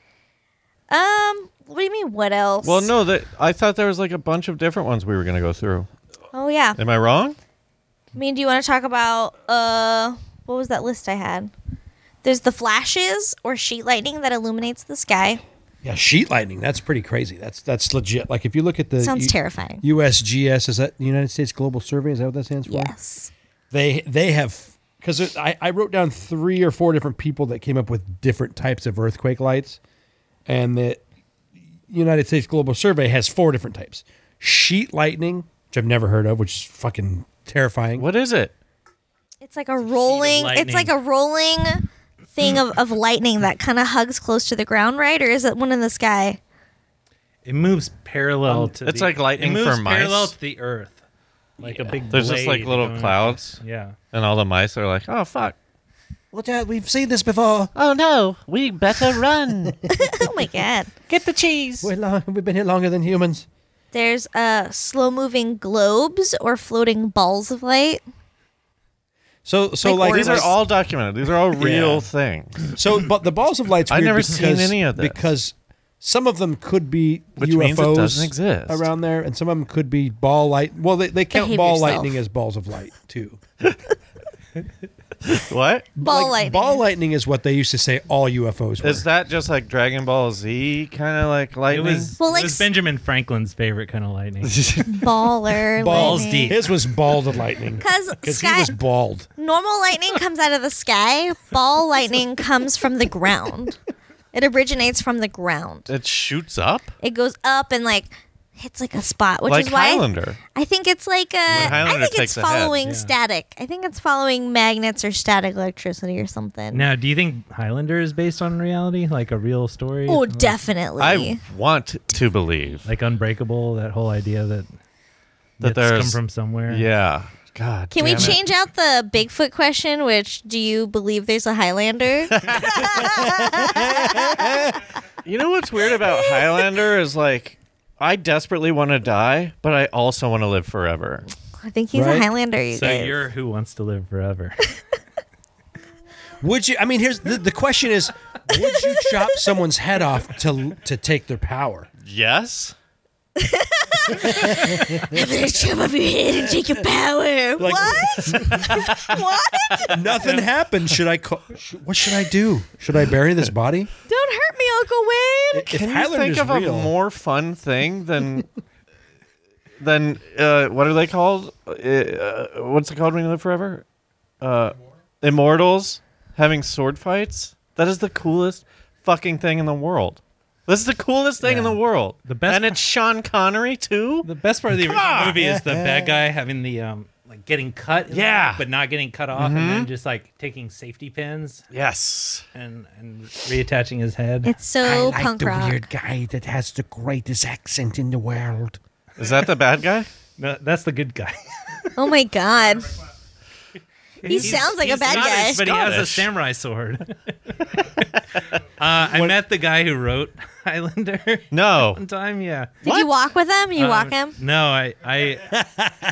Um, what do you mean, what else? Well, no, that I thought there was like a bunch of different ones we were going to go through. Oh, yeah. Am I wrong? I mean, do you want to talk about, uh, what was that list I had? There's the flashes or sheet lightning that illuminates the sky. Yeah, sheet lightning. That's pretty crazy. That's that's legit. Like if you look at the Sounds U- terrifying. U S G S, is that the United States Global Survey? Is that what that stands for? Yes. They they have because I, I wrote down three or four different people that came up with different types of earthquake lights, and the United States Global Survey has four different types: sheet lightning, which I've never heard of, which is fucking terrifying. What is it? It's like a rolling, it's lightning. like a rolling thing of, of lightning that kind of hugs close to the ground, right? Or is it one in the sky? It moves parallel to. it's the, like lightning it moves for mice? parallel to the Earth, like a big. There's just like blade little going- clouds, Yeah. and all the mice are like, "Oh fuck! Look at we've seen this before. Oh no, we better run! Oh my God. Get the cheese!" We're long, we've been here longer than humans. There's uh, slow moving globes or floating balls of light. So so Like like, These are all documented. These are all real Yeah. things. so but the balls of light's I've weird never because, seen any of this. because some of them could be Which U F Os means it doesn't exist. around there, and some of them could be ball light. Well, they, they count Behave ball yourself. lightning as balls of light too. What Ball Like, lightning. Ball lightning is what they used to say all U F Os were. is that? Just like Dragon Ball Z, kind of like It lightning? was. Well, it like was s- Benjamin Franklin's favorite kind of lightning. Baller. Balls lightning. deep. His was bald lightning Because because he sky, was bald. normal lightning comes out of the sky. Ball lightning comes from the ground. It originates from the ground. It shoots up It goes up and like hits like a spot, which like is why Highlander. I think it's like a. I Highlander think takes it's a head. following Yeah. static. I think it's following magnets or static electricity or something. Now, do you think Highlander is based on reality, like a real story? Oh, Or, definitely. I want to believe. like Unbreakable, that whole idea that That myths come there's- from somewhere. Yeah. God. Can we damn it. change out the Bigfoot question, which do you believe there's a Highlander? You know what's weird about Highlander is like, I desperately want to die, but I also want to live forever. I think he's Right? a Highlander, you So guys. you're Who Wants to Live Forever? Would you? I mean, here's the, the question: is would you chop someone's head off to to take their power? Yes. I'm gonna chop off your head and take your power. Like- what? What? Nothing happened. Should I? Call, sh- what should I do? Should I bury this body? Don't hurt me, Uncle Wade. If Can you Highlander's think of real, a more fun thing than than uh, what are they called? Uh, uh, what's it called when you live forever? Uh, Immortals having sword fights. That is the coolest fucking thing in the world. This is the coolest thing in the world. The best and it's Sean Connery too. The best part of the Come original on! movie is the bad guy having the um like getting cut, in the Yeah. neck, but not getting cut off, and then just like taking safety pins Yes. and and reattaching his head. It's so punk rock. guy that has the greatest accent in the world. Is that the bad guy? No, that's the good guy. Oh my god. He He's- sounds like a he's bad Scottish, guy. but he has a Scottish. samurai sword. uh, I met the guy who wrote Highlander No. one time. Yeah. Did you walk with him? You Um, walk him? No, I, I.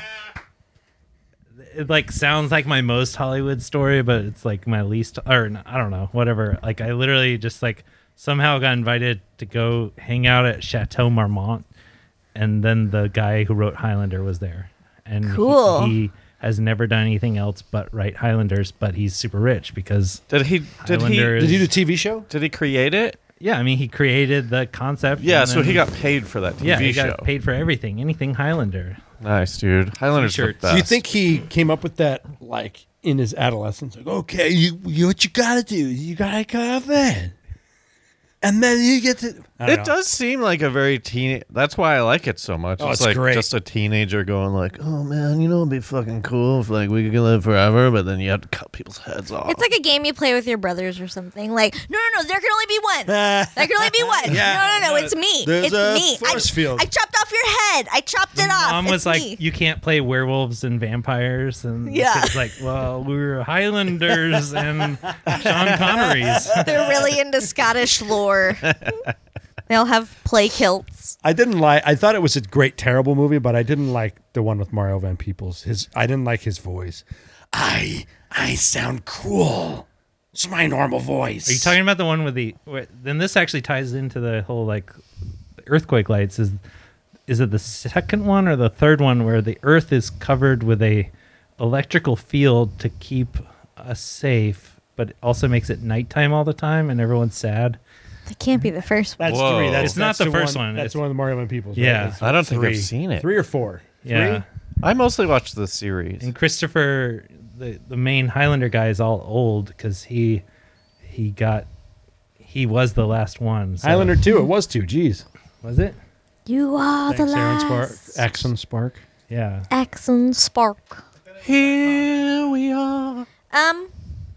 It like sounds like my most Hollywood story, but it's like my least, or no, I don't know, whatever. Like I literally just like somehow got invited to go hang out at Chateau Marmont, and then the guy who wrote Highlander was there, and he- Cool. he, has never done anything else but write Highlanders, but he's super rich because Did he? Did Highlander he? Did he do a T V show? Did he create it? yeah, I mean he created the concept. Yeah. and So then- he got paid for that T V yeah he show. got paid for everything, anything Highlander. Nice, dude. Highlander's the T-shirts. best. Do you think he came up with that like in his adolescence? Like, okay, you, you what you gotta do? You gotta cut off that, and then you get to. I don't It know. does seem like a very teen. That's why I like it so much. Oh, it's it's like great. just a teenager going like, "Oh man, you know it'd be fucking cool if like we could live forever," but then you have to cut people's heads off. It's like a game you play with your brothers or something. Like, no, no, no, there can only be one. There can only be one. Yeah. No, no, no, it's me. There's it's a me. force I, field. I chopped off your head. I chopped it off. Mom it's was like, me. "You can't play werewolves and vampires," and the Yeah. kid's like, "Well, we were Highlanders and Sean Connery's." They're really into Scottish lore. They'll have play kilts. I didn't like. I thought it was a great, terrible movie, but I didn't like the one with Mario Van Peebles. His, I didn't like his voice. I, I sound cool. It's my normal voice. Are you talking about the one with the? Wait, then this actually ties into the whole like earthquake lights. Is is it the second one or the third one where the Earth is covered with a electrical field to keep us safe, but it also makes it nighttime all the time and everyone's sad? That can't be the first one. That's Whoa. three. That's, It's not that's the first one. That's It's- the one with Mario Van Peebles. Yeah. That's I don't think I've three. seen it. Three or four. Yeah. Three? I mostly watched the series. And Christopher, the the main Highlander guy, is all old because he he got he was the last one. So. Highlander two. It was two. Jeez. Was it? You are Thanks, the Aaron last. Spark. Axon Spark. Yeah. Axon Spark. Here we are. Um.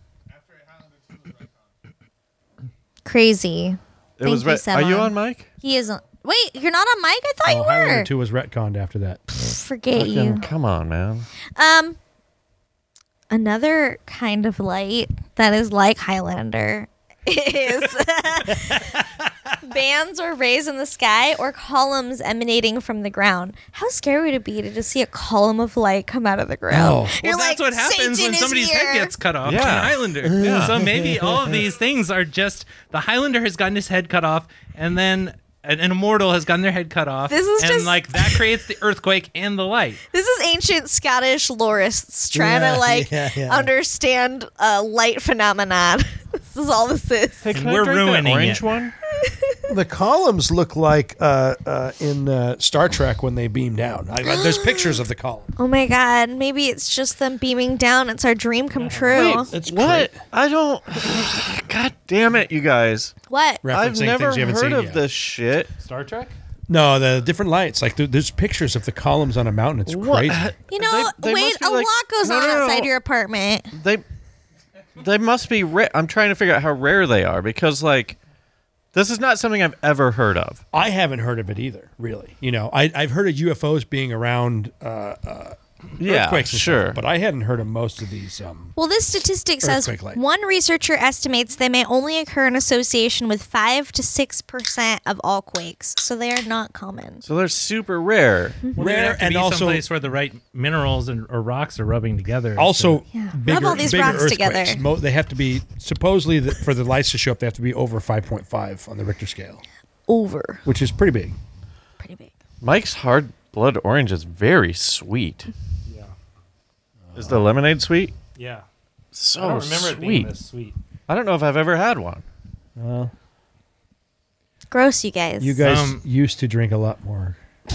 Crazy. It Thank was. you, Re- are you Sevan. on mic? He isn't. Wait, you're not on mic? I thought Oh, you Highlander were. two was retconned after that. Forget you. Fucking, come on, man. Um, another kind of light that is like Highlander is bands or rays in the sky or columns emanating from the ground. How scary would it be to just see a column of light come out of the ground? Oh. You're Well, that's like, what happens "Satan when is somebody's here." head gets cut off Yeah. in Highlander. So maybe all of these things are just the Highlander has gotten his head cut off, and then an, an immortal has gotten their head cut off. This is and just- like that creates the earthquake and the light. This is ancient Scottish lorists trying Yeah, to like yeah, yeah. understand a light phenomenon. This is all this is. Hey, can We're I drink ruining that orange it. one? The columns look like uh, uh, in uh, Star Trek when they beam down. I, I- there's pictures of the column. Oh my god, maybe it's just them beaming down. It's our dream come true. Wait, It's what? I don't. God damn it, you guys! What? I've Referencing never things you haven't heard seen of yet. this shit. Star Trek? No, the different lights. Like there, there's pictures of the columns on a mountain. It's What? crazy. You know, They- they wait, must be a like- lot goes No, on no, no. outside your apartment. They they must be rare. I'm trying to figure out how rare they are because like this is not something I've ever heard of. I haven't heard of it either. Really, you know, I, I've heard of U F Os being around uh, uh, Yeah, earthquakes and sure. stuff, but I hadn't heard of most of these. Um, Well, this statistic says Earthquake light. one researcher estimates they may only occur in association with five to six percent of all quakes, so they are not common. So they're super rare. Well, they'd rare have to and be also someplace where the right minerals and or rocks are rubbing together. also Yeah. bigger, Rub all these bigger rocks earthquakes. together. Mo- they have to be supposedly the, for the lights to show up. They have to be over five point five on the Richter scale, Over. which is pretty big. Pretty big. Mike's hard blood orange is very sweet. Yeah. Is the lemonade sweet? Yeah. So I don't remember sweet. it being this sweet. I don't know if I've ever had one. Well, Gross, you guys. you guys Um, used to drink a lot more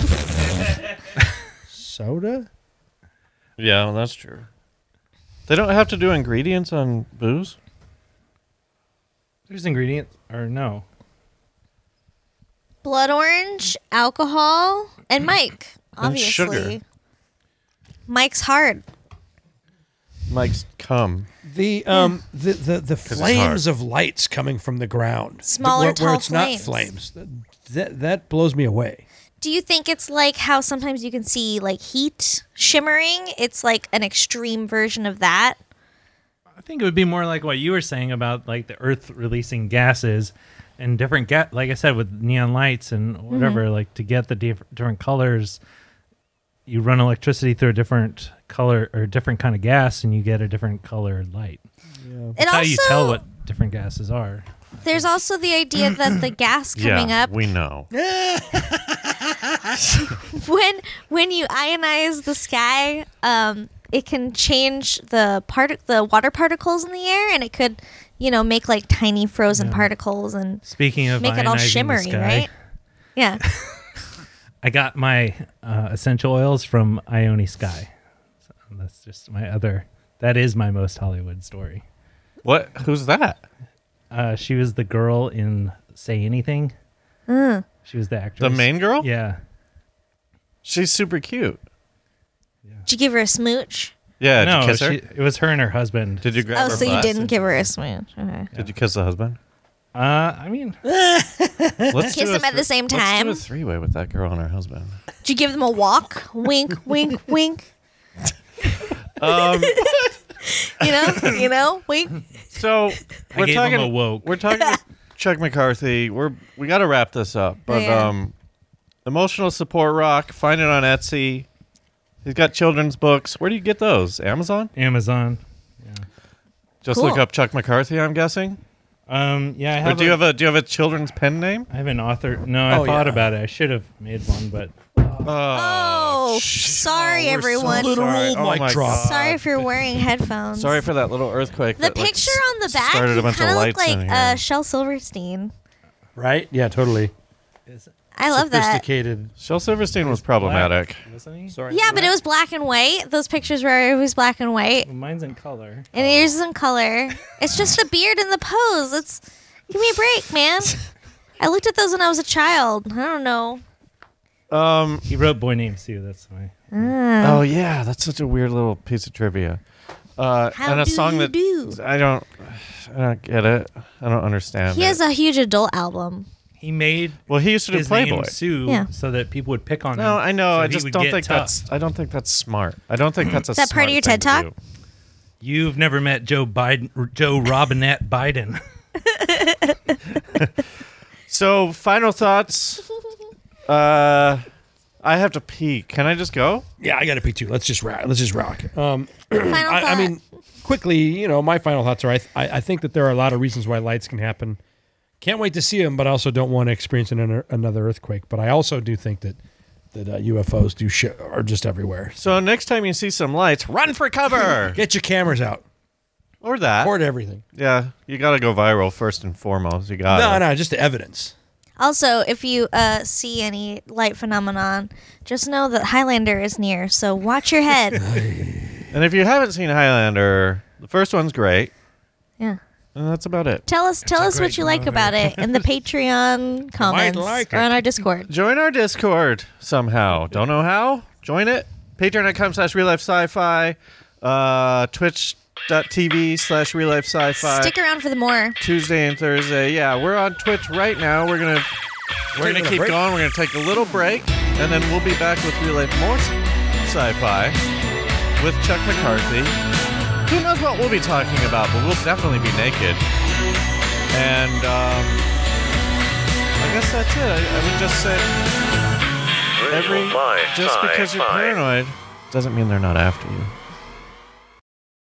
soda. Yeah, well, that's true. They don't have to do ingredients on booze? There's ingredients or no? Blood orange, alcohol, and Mike, And obviously. sugar. Mike's hard. Mike's cum. The um the the, the it's flames hard. of lights coming from the ground, Smaller, where, tall where it's flames. not flames. That that blows me away. Do you think it's like how sometimes you can see like heat shimmering? It's like an extreme version of that. I think it would be more like what you were saying about like the Earth releasing gases and different ga- like I said with neon lights and whatever. Like to get the diff- different colors, you run electricity through a different color or different kind of gas, and you get a different colored light. It That's also, how you tell what different gases are. There's also the idea that the gas coming yeah, up we know. when when you ionize the sky, um, it can change the part the water particles in the air, and it could, you know, make like tiny frozen Yeah. particles and Speaking of make it all ionizing the shimmery, sky, right? Yeah. I got my uh, essential oils from Ione Sky. So that's just my other. That is my most Hollywood story. What? Who's that? Uh, she was the girl in Say Anything. She was the actress. The main girl? Yeah. She's super cute. Did you give her a smooch? Yeah, did no, you kiss her? she, it was her and her husband. Did you grab Oh, her so you butt? didn't give her a smooch. Okay. Did you kiss the husband? Uh, I mean, Let's Kiss do a them at the thr- same Let's time. do a three-way with that girl and her husband. Did you give them a walk? Wink, wink, wink. Um, You know, you know, wink. so I we're gave talking. him a woke. We're talking with Chuck McCarthy. We're we got to wrap this up, but Yeah. um, emotional support rock. Find it on Etsy. He's got children's books. Where do you get those? Amazon. Amazon. Just Cool. look up Chuck McCarthy. I'm guessing. Um, yeah, I Or have. do a, you have a Do you have a children's pen name? I have an author. No, I Oh, thought yeah. about it. I should have made one, but Oh, sorry, everyone. literal Oh mic my drop. God. Sorry if you're wearing headphones. Sorry for that little earthquake. The that, like, picture on the back, started a you bunch kind of of look lights in like here. uh, Shel Silverstein. Right? Yeah, totally. I love that. Sophisticated. Shel Silverstein was problematic. wasn't he? Sorry. Yeah, but it was black and white. Those pictures were it was black and white, Well, mine's in color. and yours is in color. It's just the beard and the pose. It's give me a break, man. I looked at those when I was a child. I don't know. Um. He wrote Boy Named Sue. That's why. Oh yeah, that's such a weird little piece of trivia. Uh, How and a do song you that do? I don't, I don't get it. I don't understand. He it. has a huge adult album. He made well, he used to do his Playboy. name Sue Yeah. so that people would pick on him. No, I know. so I he just would don't get think tough. that's. I don't think that's smart. I don't think that's a. Is that part of smart your thing TED to Talk? do. You've never met Joe Biden, Joe Robinette Biden. So, final thoughts. Uh, I have to pee. Can I just go? Yeah, I got to pee too. Let's just rock. Let's just rock. Um, Final I, I thought. mean, quickly, you know, my final thoughts are: I, th- I I think that there are a lot of reasons why lights can happen. Can't wait to see them, but I also don't want to experience an, another earthquake. But I also do think that that uh, U F Os do sh- are just everywhere. So next time you see some lights, run for cover. Get your cameras out. or that. Record everything. Yeah, you got to go viral first and foremost. You got No, no, just the evidence. Also, if you uh, see any light phenomenon, just know that Highlander is near. So watch your head. And if you haven't seen Highlander, the first one's great. Yeah. And that's about it. Tell us, tell a us what great you like movie. about it in the Patreon comments like or it. on our Discord. Join our Discord somehow. Don't know how? Join it. Patreon.com slash real life sci-fi. Uh, Twitch.tv slash real life sci-fi. Stick around for the more. Tuesday and Thursday. Yeah, we're on Twitch right now. We're gonna we're Taking gonna a keep break. going. We're gonna take a little break, and then we'll be back with real life more sci-fi. with Chuck McCarthy. Who knows what we'll be talking about, but we'll definitely be naked. And um, I guess that's it. I, I would just say, every just because you're paranoid doesn't mean they're not after you.